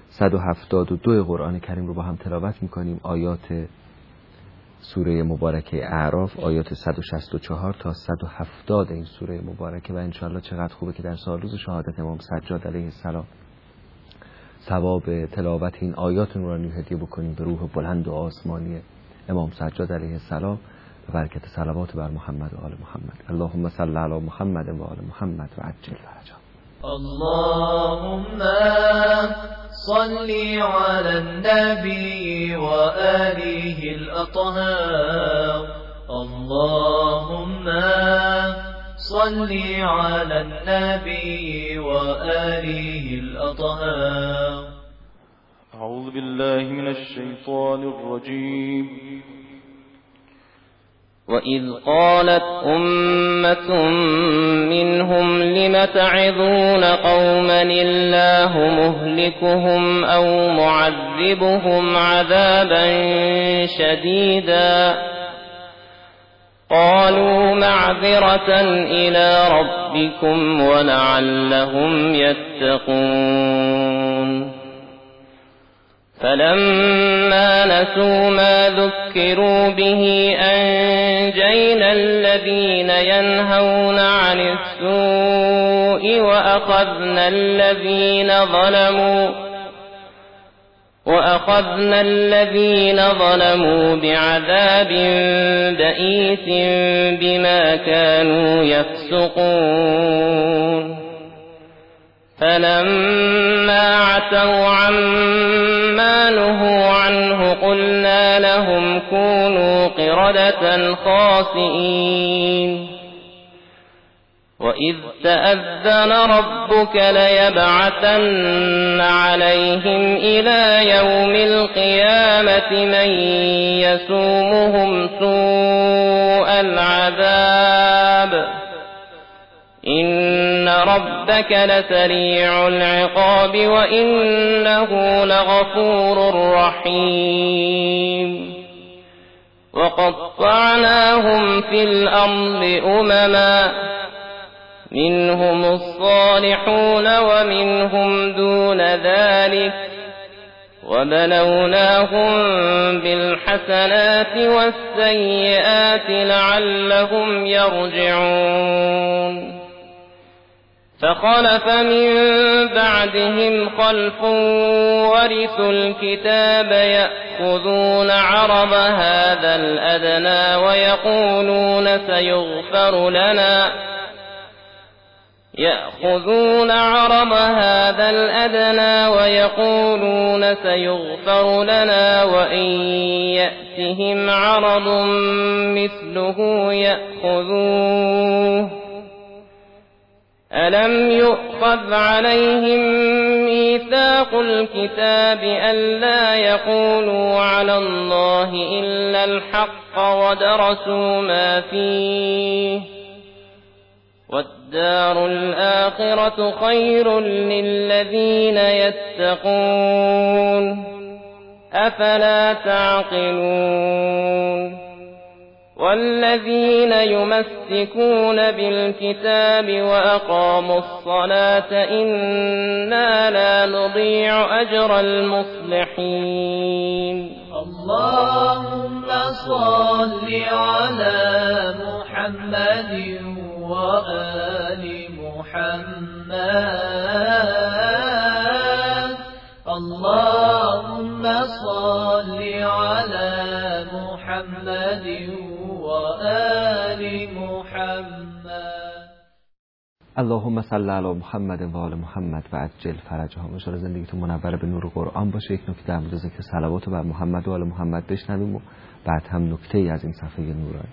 172 قرآن کریم رو با هم تلاوت میکنیم. آیات سوره مبارکه اعراف، آیات 164 تا 170 این سوره مبارکه. و انشاءالله چقدر خوبه که در سال روز شهادت امام سجاد علیه السلام ثواب تلاوت این آیات نورانی هدیه بکنیم به روح بلند و آسمانی امام سجاد علیه السلام و برکت صلوات بر محمد و آل محمد. اللهم صل علی محمد و آل محمد و عجل فرجهم. اللهم صل على النبي وآله الأطهار. اللهم صل على النبي وآله الأطهار. أعوذ بالله من الشيطان الرجيم. وإذ قالت أمة منهم لم تعظون قوما الله مهلكهم أو معذبهم عذابا شديدا قالوا معذرة إلى ربكم ولعلهم يتقون. فلما نسوا ما ذكروا به أنجينا الذين ينهون عن السوء وأخذنا الذين ظلموا بعذاب بئيس بما كانوا يفسقون. فلما عتوا عما نهوا عنه قلنا لهم كونوا قردة خاسئين. وإذ تأذن ربك ليبعثن عليهم إلى يوم القيامة من يسومهم سوء العذاب إن ربك لسريع العقاب وإنه لغفور رحيم. وقطعناهم في الأرض أمما منهم الصالحون ومنهم دون ذلك وبلوناهم بالحسنات والسيئات لعلهم يرجعون. فخلف من بعدهم خلف ورثوا الكتاب يأخذون عرض هذا الأدنى ويقولون سيغفر لنا وإن يأتهم عرض مثله يأخذوه. ألم يؤخذ عليهم ميثاق الكتاب ألا يقولوا على الله إلا الحق ودرسوا ما فيه والدار الآخرة خير للذين يتقون أفلا تعقلون. والذين يمسكون بالكتاب وأقاموا الصلاة إنا لا نضيع أجر المصلحين. اللهم صل على محمد وآل محمد. اللهم صل على محمد وآل محمد. اللهم صل علی محمد و آل محمد و عجل فرجهم. ان شاء الله زندگیتون منور به نور قرآن باشه. یک نکته در مورد ذکر صلوات بر محمد و آل محمد بشنویم و بعد هم نکته ای از این صفحه نورانی.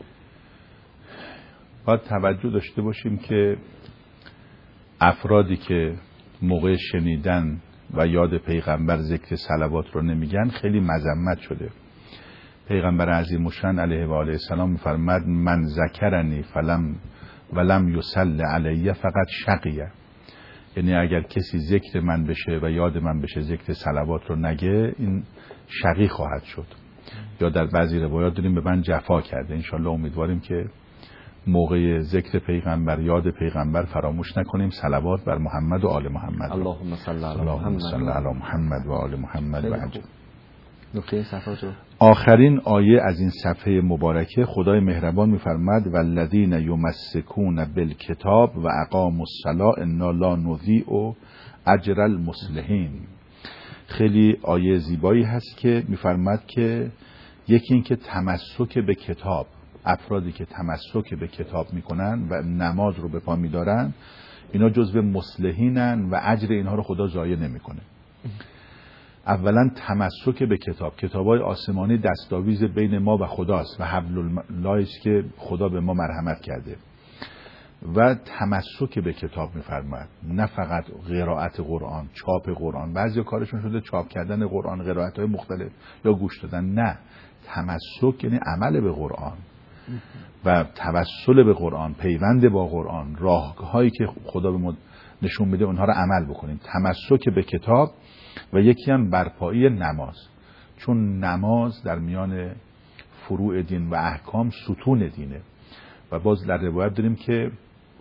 باید توجه داشته باشیم که افرادی که موقع شنیدن و یاد پیغمبر ذکر صلوات رو نمیگن خیلی مذمت شده. پیغمبر عظیم الشأن علیه و آله السلام می‌فرماد من ذکرنی ولم یصلی علیه فقط شقیه. یعنی اگر کسی ذکر من بشه و یاد من بشه ذکر صلوات رو نگه این شقی خواهد شد. یا در بعضی روایات داریم به من جفا کرده. انشالله امیدواریم که موقع ذکر پیغمبر یاد پیغمبر فراموش نکنیم صلوات بر محمد و آل محمد. اللهم صل علی محمد و آل محمد و عجل. نکته صفحه جو آخرین آیه از این صفحه مبارکه خدای مهربان می‌فرماد والذین یمسکون بالکتاب و اقاموا الصلاة انا لا نضیع اجر المصلحین. خیلی آیه زیبایی هست که می‌فرماد که یکی این که تمسک به کتاب، افرادی که تمسک به کتاب میکنن و نماز رو به پا میدارن اینا جزو مصلحینن و اجر اینها رو خدا ضایع نمیکنه. اولا تمسک به کتاب‌های آسمانی دستاویز بین ما و خداست و حبل الله است که خدا به ما مرحمت کرده و تمسک به کتاب می‌فرماید، نه فقط قرائت قرآن، چاپ قرآن. بعضیا کارشون شده چاپ کردن قرآن، قرائت‌های مختلف یا گوش دادن. نه، تمسک یعنی عمل به قرآن و توسل به قرآن، پیوند با قرآن، راههایی که خدا به ما نشون میده اونها رو عمل بکنیم. تمسک به کتاب و یکی هم برپایی نماز، چون نماز در میان فروع دین و احکام ستون دینه و باز در روایت داریم که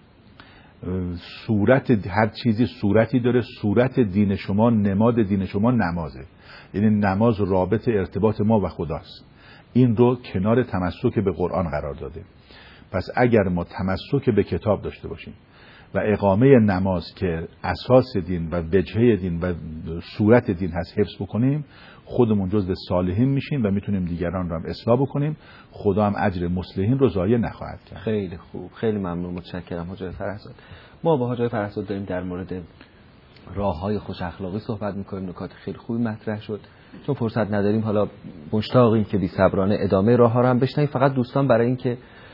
صورت هر چیزی صورتی داره، صورت دین شما، نماد دین شما نمازه، یعنی نماز رابط ارتباط ما و خداست. این رو کنار تمسک به قرآن قرار داده. پس اگر ما تمسک به کتاب داشته باشیم و اقامه نماز که اساس دین و وجهه دین و صورت دین هست حفظ بکنیم، خودمون جزو صالحین میشیم و میتونیم دیگران رو هم اصلاح بکنیم. خدا هم اجر مصلحین رو ضایع نخواهد کرد. خیلی خوب، خیلی ممنون، متشکرم حاج آقای فرهزاد. ما با حاج آقای فرهزاد داریم در مورد راه‌های خوش اخلاقی صحبت می‌کنیم. نکات خیلی خوبی مطرح شد. چون فرصت نداریم حالا مشتاقیم که بی‌صبرانه ادامه راه‌ها رو هم بشنویم. فقط دوستان برای اینکه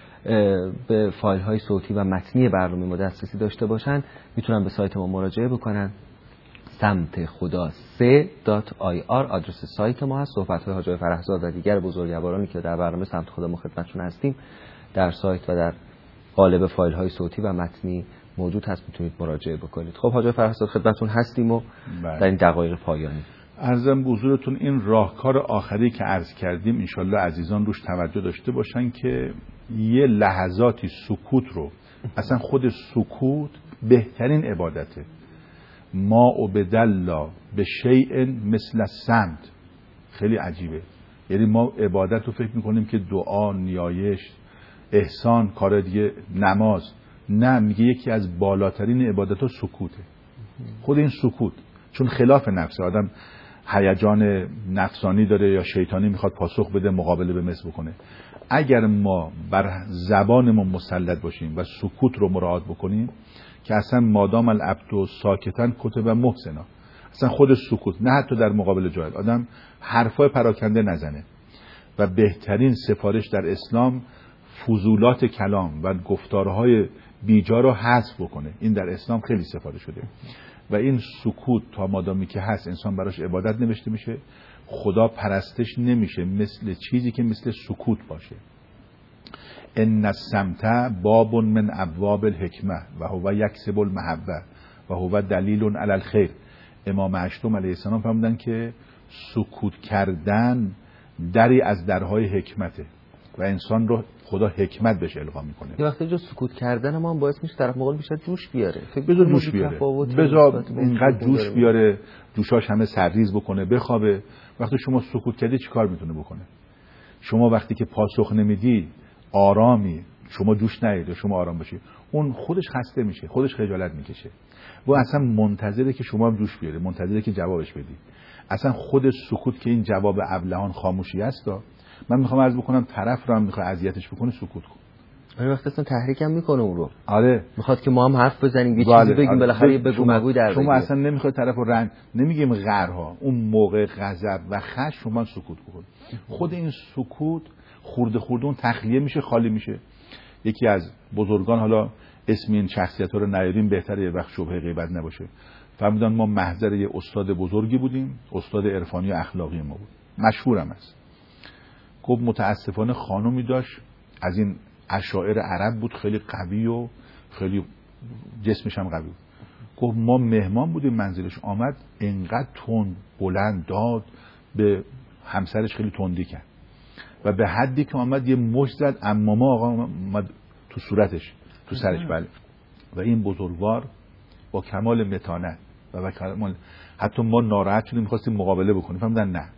به فایل‌های صوتی و متنی برنامه ما دسترسی داشته باشن میتونن به سایت ما مراجعه بکنن. سمت خدا 3.ir آدرس سایت ما هست. صحبت‌های حاج آقای فرهزاد و دیگر بزرگوارانی که در برنامه سمت خدا ما خدمتتون هستیم در سایت و در قالب فایل‌های صوتی و متنی موجود هست، میتونید مراجعه بکنید. خب حاج آقای فرهزاد خدمتتون هستیم و در این دقایق پایانی عرضم به حضورتون این راهکار آخری که عرض کردیم انشالله عزیزان روش توجه داشته باشن که یه لحظاتی سکوت رو، اصلا خود سکوت بهترین عبادته. ما عبدالله به شیء مثل الصمت، خیلی عجیبه. یعنی ما عبادت رو فکر میکنیم که دعا، نیایش، احسان، کار دیگه، نماز. نه، میگه یکی از بالاترین عبادت ها سکوته. خود این سکوت، چون خلاف نفسه، آدم هیجان نفسانی داره یا شیطانی میخواد پاسخ بده، مقابله به مثل بکنه. اگر ما بر زبانمون مسلط باشیم و سکوت رو مراعات بکنیم که اصلا مادام العبد ساکتن کتب محسنا، اصلا خود سکوت، نه حتی در مقابل جاهل، آدم حرفای پراکنده نزنه. و بهترین سفارش در اسلام فضولات کلام و گفتارهای بیجا رو حذف بکنه. این در اسلام خیلی سفارش شده و این سکوت تا مادامی که هست انسان براش عبادت نوشته میشه، خدا پرستش نمیشه مثل چیزی که مثل سکوت باشه. ان الصمت باب من ابواب الحکمه و هو یکسب المحبه و هو دلیل علی الخیر. امام اشتم علیه السلام فرمودن که سکوت کردن دری از درهای حکمته و انسان رو خدا حکمت بهش القا میکنه. یه وقتی جو سکوت کردن ما هم باعث میشه طرف مقابل بیشتر جوش بیاره. بذار جوش بیاره، بذار اینقدر جوش بیاره، جوشاش همه سرریز بکنه، بخوابه. وقتی شما سکوت کردی چی کار میتونه بکنه؟ شما وقتی که پاسخ نمیدی، آرامی، شما جوش نیاد، شما آرام باشی، اون خودش خسته میشه، خودش خجالت میکشه و اصلا منتظره که شما هم جوش بیاره، منتظره که جوابش بدی. اصلا خود سکوت که این جواب ابلهان خاموشی است. من میخوام عرض بکنم طرف رو هم میخواد اذیتش بکنه، سکوت کن. آره وقتی اصلا تحریک هم میکنه اون رو. آره میخواد که ما هم حرف بزنیم، یه چیزی بگیم، بالاخره یه بگو مگوی در شما اصلا نمیخواد طرف رو رنج، نمیگیم قهرها، اون موقع غضب و خشم شما سکوت بکن. خود این سکوت خورده خورده اون تخلیه میشه، خالی میشه. یکی از بزرگان، حالا اسم این شخصیت‌ها رو نیاریم بهتره یه وقت شبهه غیبت نباشه، فرمودن ما محضر یه استاد بزرگی بودیم، استاد عرفانی و اخلاقی ما بود، مشهورم است. گفت متاسفانه خانومی داشت از این اشاعره عرب بود، خیلی قوی و خیلی جسمش هم قوی بود. گفت ما مهمان بودیم منزلش، آمد انقدر تند بلند داد به همسرش، خیلی تندی کرد و به حدی که آمد یه مشت زد، عمامه آقا اومد تو صورتش، تو سرش. بله. و این بزرگوار با کمال متانت و کمال، حتی ما ناراحت شدیم می‌خواستیم مقابله بکنیم، فهمیدن نه،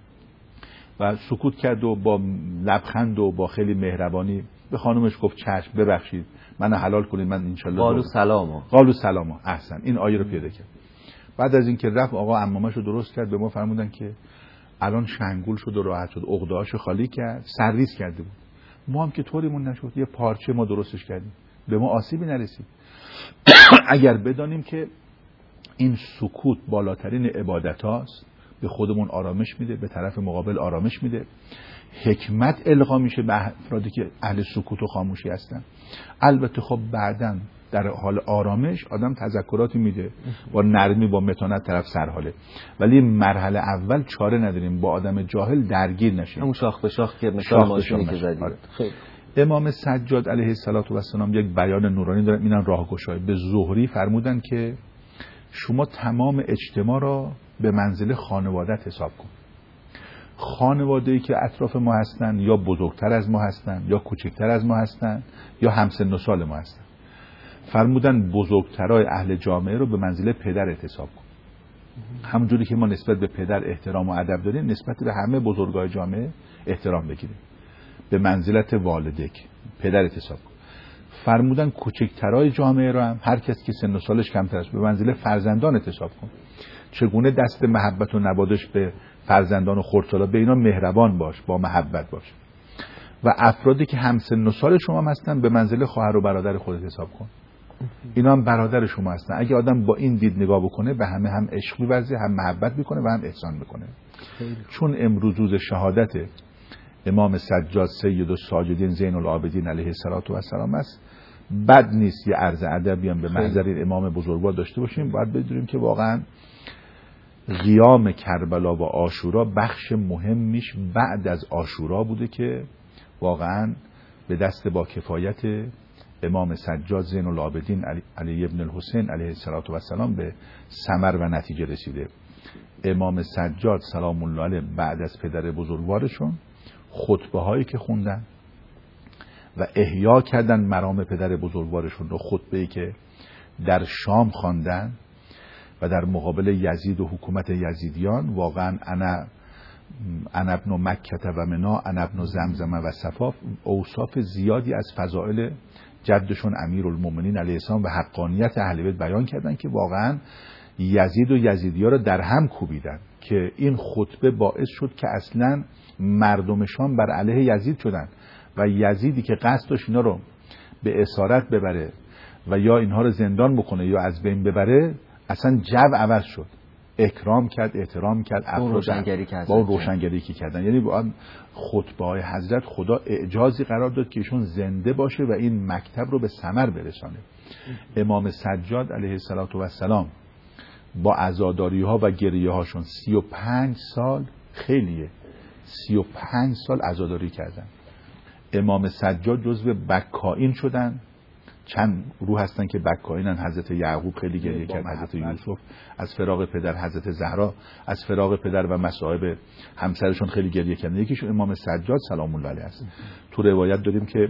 و سکوت کرد و با لبخند و با خیلی مهربانی به خانومش گفت چشم، ببخشید منو حلال کنید، من انشالله قالوا سلاما. احسن، این آیه رو پیدا کرد. بعد از اینکه رفت آقا عمامه‌شو درست کرد، به ما فرمودن که الان شنگول شد و راحت شد، عقده‌اشو خالی کرد، سرریز کرده بود. ما هم که طوریمون نشد، یه پارچه ما درستش کردیم، به ما آسیبی نرسید. اگر بدانیم که این سکوت بالاترین عبادت هاست، به خودمون آرامش میده، به طرف مقابل آرامش میده. حکمت القا میشه به افرادی که اهل سکوت و خاموشی هستن. البته خب بعدن در حال آرامش آدم تذکراتی میده، با نرمی با متانت طرف سرحاله، ولی مرحله اول چاره نداریم با آدم جاهل درگیر نشیم. همون شاخ به شاخ که مثال ماشینی که زدید. خیلی امام سجاد علیه السلام یک بیان نورانی دارن، اینن راهگشای. به زهری فرمودن که شما تمام اجتماع را به منزله خانوادت حساب کن. خانواده‌ای که اطراف ما هستن یا بزرگتر از ما هستن یا کوچکتر از ما هستن یا همسن و سال ما هستن. فرمودن بزرگترای اهل جامعه رو به منزله پدرت حساب کن. همونجوری که ما نسبت به پدر احترام و ادب داریم، نسبت به همه بزرگای جامعه احترام بگیریم. به منزلت والدک پدرت حساب کن. فرمودن کوچکترای جامعه رو هم هر کس که سن و سالش کمتر است به منزله فرزندانت حساب کن. چگونه دست محبت و نوازش به فرزندان و خردسالا، به اینا مهربان باش، با محبت باش. و افرادی که هم سن و سال شما هم هستن به منزله خواهر و برادر خودت حساب کن. اینا هم برادر شما هستن. اگه آدم با این دید نگاه بکنه به همه هم عشق می‌ورزه، هم محبت میکنه و هم احسان میکنه. چون امروز روز شهادت امام سجاد سید الساجدین زین العابدین علیه السلام است، بد نیست یه عرض ادبی هم به محضر این امام بزرگوار داشته باشیم. باید بدونیم که واقعا قیام کربلا و عاشورا بخش مهمیش بعد از عاشورا بوده که واقعا به دست با کفایت امام سجاد زین العابدین علی ابن الحسین علیه السلام به ثمر و نتیجه رسیده. امام سجاد سلام الله علیه بعد از پدر بزرگوارشون خطبه هایی که خوندن و احیا کردن مرام پدر بزرگوارشون رو، خطبه‌ای که در شام خواندن و در مقابل یزید و حکومت یزیدیان، واقعا انا ابن مکه و منا، انا ابن زمزم و صفاف، اوصاف زیادی از فضائل جدشون امیرالمومنین علیه السلام و حقانیت اهل بیت بیان کردن که واقعا یزید و یزیدی‌ها رو در هم کوبیدن، که این خطبه باعث شد که اصلا مردم شام بر علیه یزید شدن و یزیدی که قصد داشت اینا رو به اسارت ببره و یا اینها رو زندان بکنه یا از بین ببره، اصلا جو عوض شد. اکرام کرد، احترام کرد، با روشنگری که کردن. یعنی با خطبه های حضرت خدا اعجازی قرار داد که ایشون زنده باشه و این مکتب رو به ثمر برسانه. امام سجاد علیه السلام با عزاداری ها و گریه هاشون 35 سال، خیلیه، 35 سال عزاداری کردن. امام سجاد جزو بکائین شدن. چند روح هستن که بکائینن. حضرت یعقوب خیلی گریه کرد، حضرت یوسف از فراق پدر، حضرت زهرا از فراق پدر و مصائب همسرشون خیلی گریه کردن. یکیشون امام سجاد سلام الله علیه است. تو روایت داریم که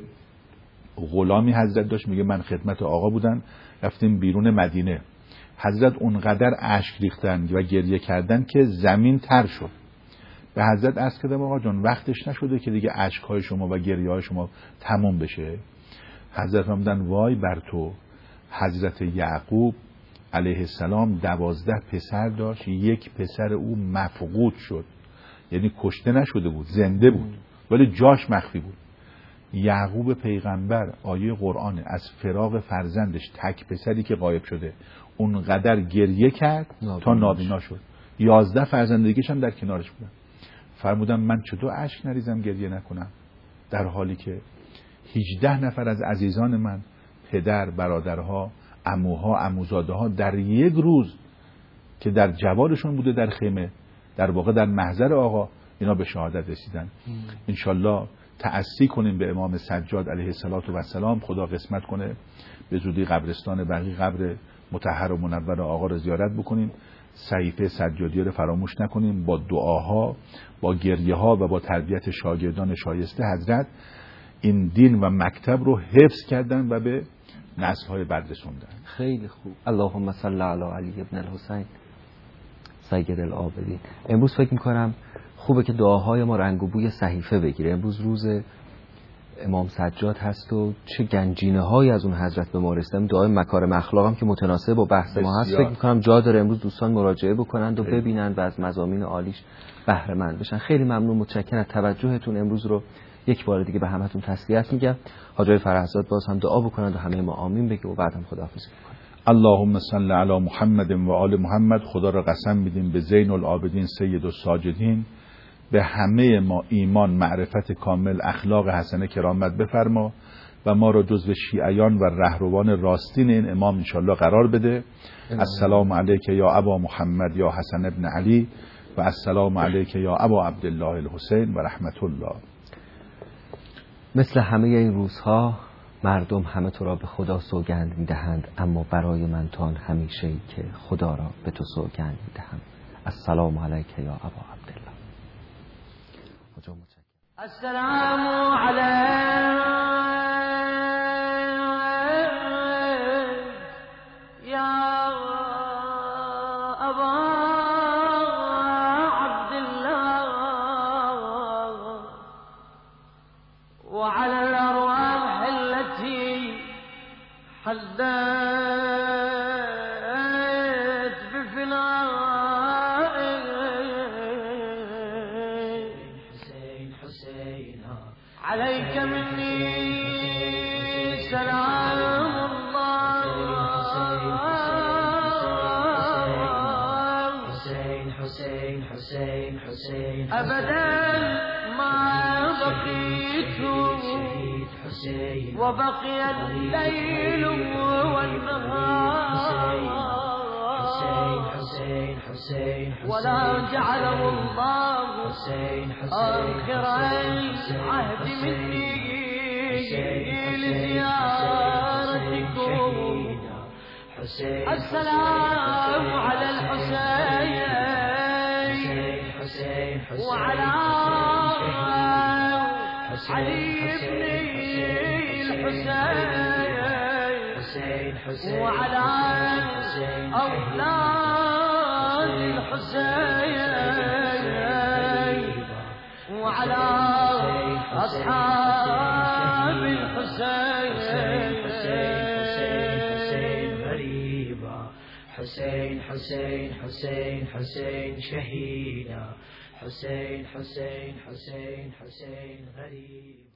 غلامی حضرت داشت، میگه من خدمت آقا بودن، رفتیم بیرون مدینه، حضرت اونقدر اشک ریختن و گریه کردن که زمین تر شد. به حضرت عرض کردم آقا جان وقتش نشده که دیگه اشک‌های شما و گریه‌های شما تموم بشه؟ حضرت فرمودن وای بر تو، حضرت یعقوب علیه السلام 12 پسر داشت، یک پسر او مفقود شد، یعنی کشته نشده بود، زنده بود ولی جاش مخفی بود. یعقوب پیغمبر آیه قرآن از فراق فرزندش، تک پسری که غایب شده، اونقدر گریه کرد تا نابینا شد. 11 فرزند دیگه‌ش هم در کنارش بودن. فرمودم من چطور اشک نریزم گریه نکنم، در حالی که 18 نفر از عزیزان من، پدر، برادرها، عموها، عموزاده‌ها در یک روز که در جوارشون بوده در خیمه، در واقع در محضر آقا، اینا به شهادت رسیدن. انشالله تأسی کنیم به امام سجاد علیه السلام، خدا قسمت کنه به زودی قبرستان بقیع، قبر مطهر و منور آقا رو زیارت بکنیم. صحیفه سجادیه رو فراموش نکنیم. با دعاها، با گریه ها و با تربیت شاگردان شایسته حضرت این دین و مکتب رو حفظ کردن و به نسل‌های بعد رسوندن. خیلی خوب. اللهم صل علی علی ابن الحسین سید العابدین. امروز فکر می‌کنم خوبه که دعاهای ما رنگ و بوی صحیفه بگیره. امروز روز امام سجاد هست و چه گنجینه‌هایی از اون حضرت به ما رسیدن. دعای مکارم اخلاق هم که متناسب با بحث ما هست، فکر می‌کنم جا داره امروز دوستان مراجعه بکنند و ببینند و از مضامین عالیش بهره مند بشن. خیلی ممنون، متشکرم از توجهتون. امروز رو یک بار دیگه به همتون تسلیت میگم. حاجی فرهزاد باز هم دعا بکنند و همه ما آمین بگیم و بعدم خداحافظی کنیم. اللهم صل علی محمد و آل محمد. خدا را قسم میدیم به زین العابدین سید الساجدین، به همه ما ایمان، معرفت کامل، اخلاق حسنه کرامت بفرما و ما را جزو شیعیان و رهروان راستین این امام انشالله قرار بده. السلام علیک یا ابا محمد یا حسن ابن علی و السلام علیک یا ابا عبدالله الحسین و رحمت الله. مثل همه این روزها مردم همه تو را به خدا سوگند میدهند، اما برای من تو آن همیشه ای که خدا را به تو سوگند میدهم. السلام علیک یا ابا عبدالله. السلام علیک یا ابا عبدالله وعلى الأرواح التي حدثت عليك مني سلام الله. حسين حسين حسين أبدا ما بقيت وبقي الليل والنهار ولا جعله الله آخر عهد مني لزيارتكم. السلام على الحسين وعلى علي بن الحسين وعلى أولاد الحسين وعلى أصحاب الحسين. غريبا حسين حسين حسين حسين شهيدا حسين حسين حسين حسين غريب.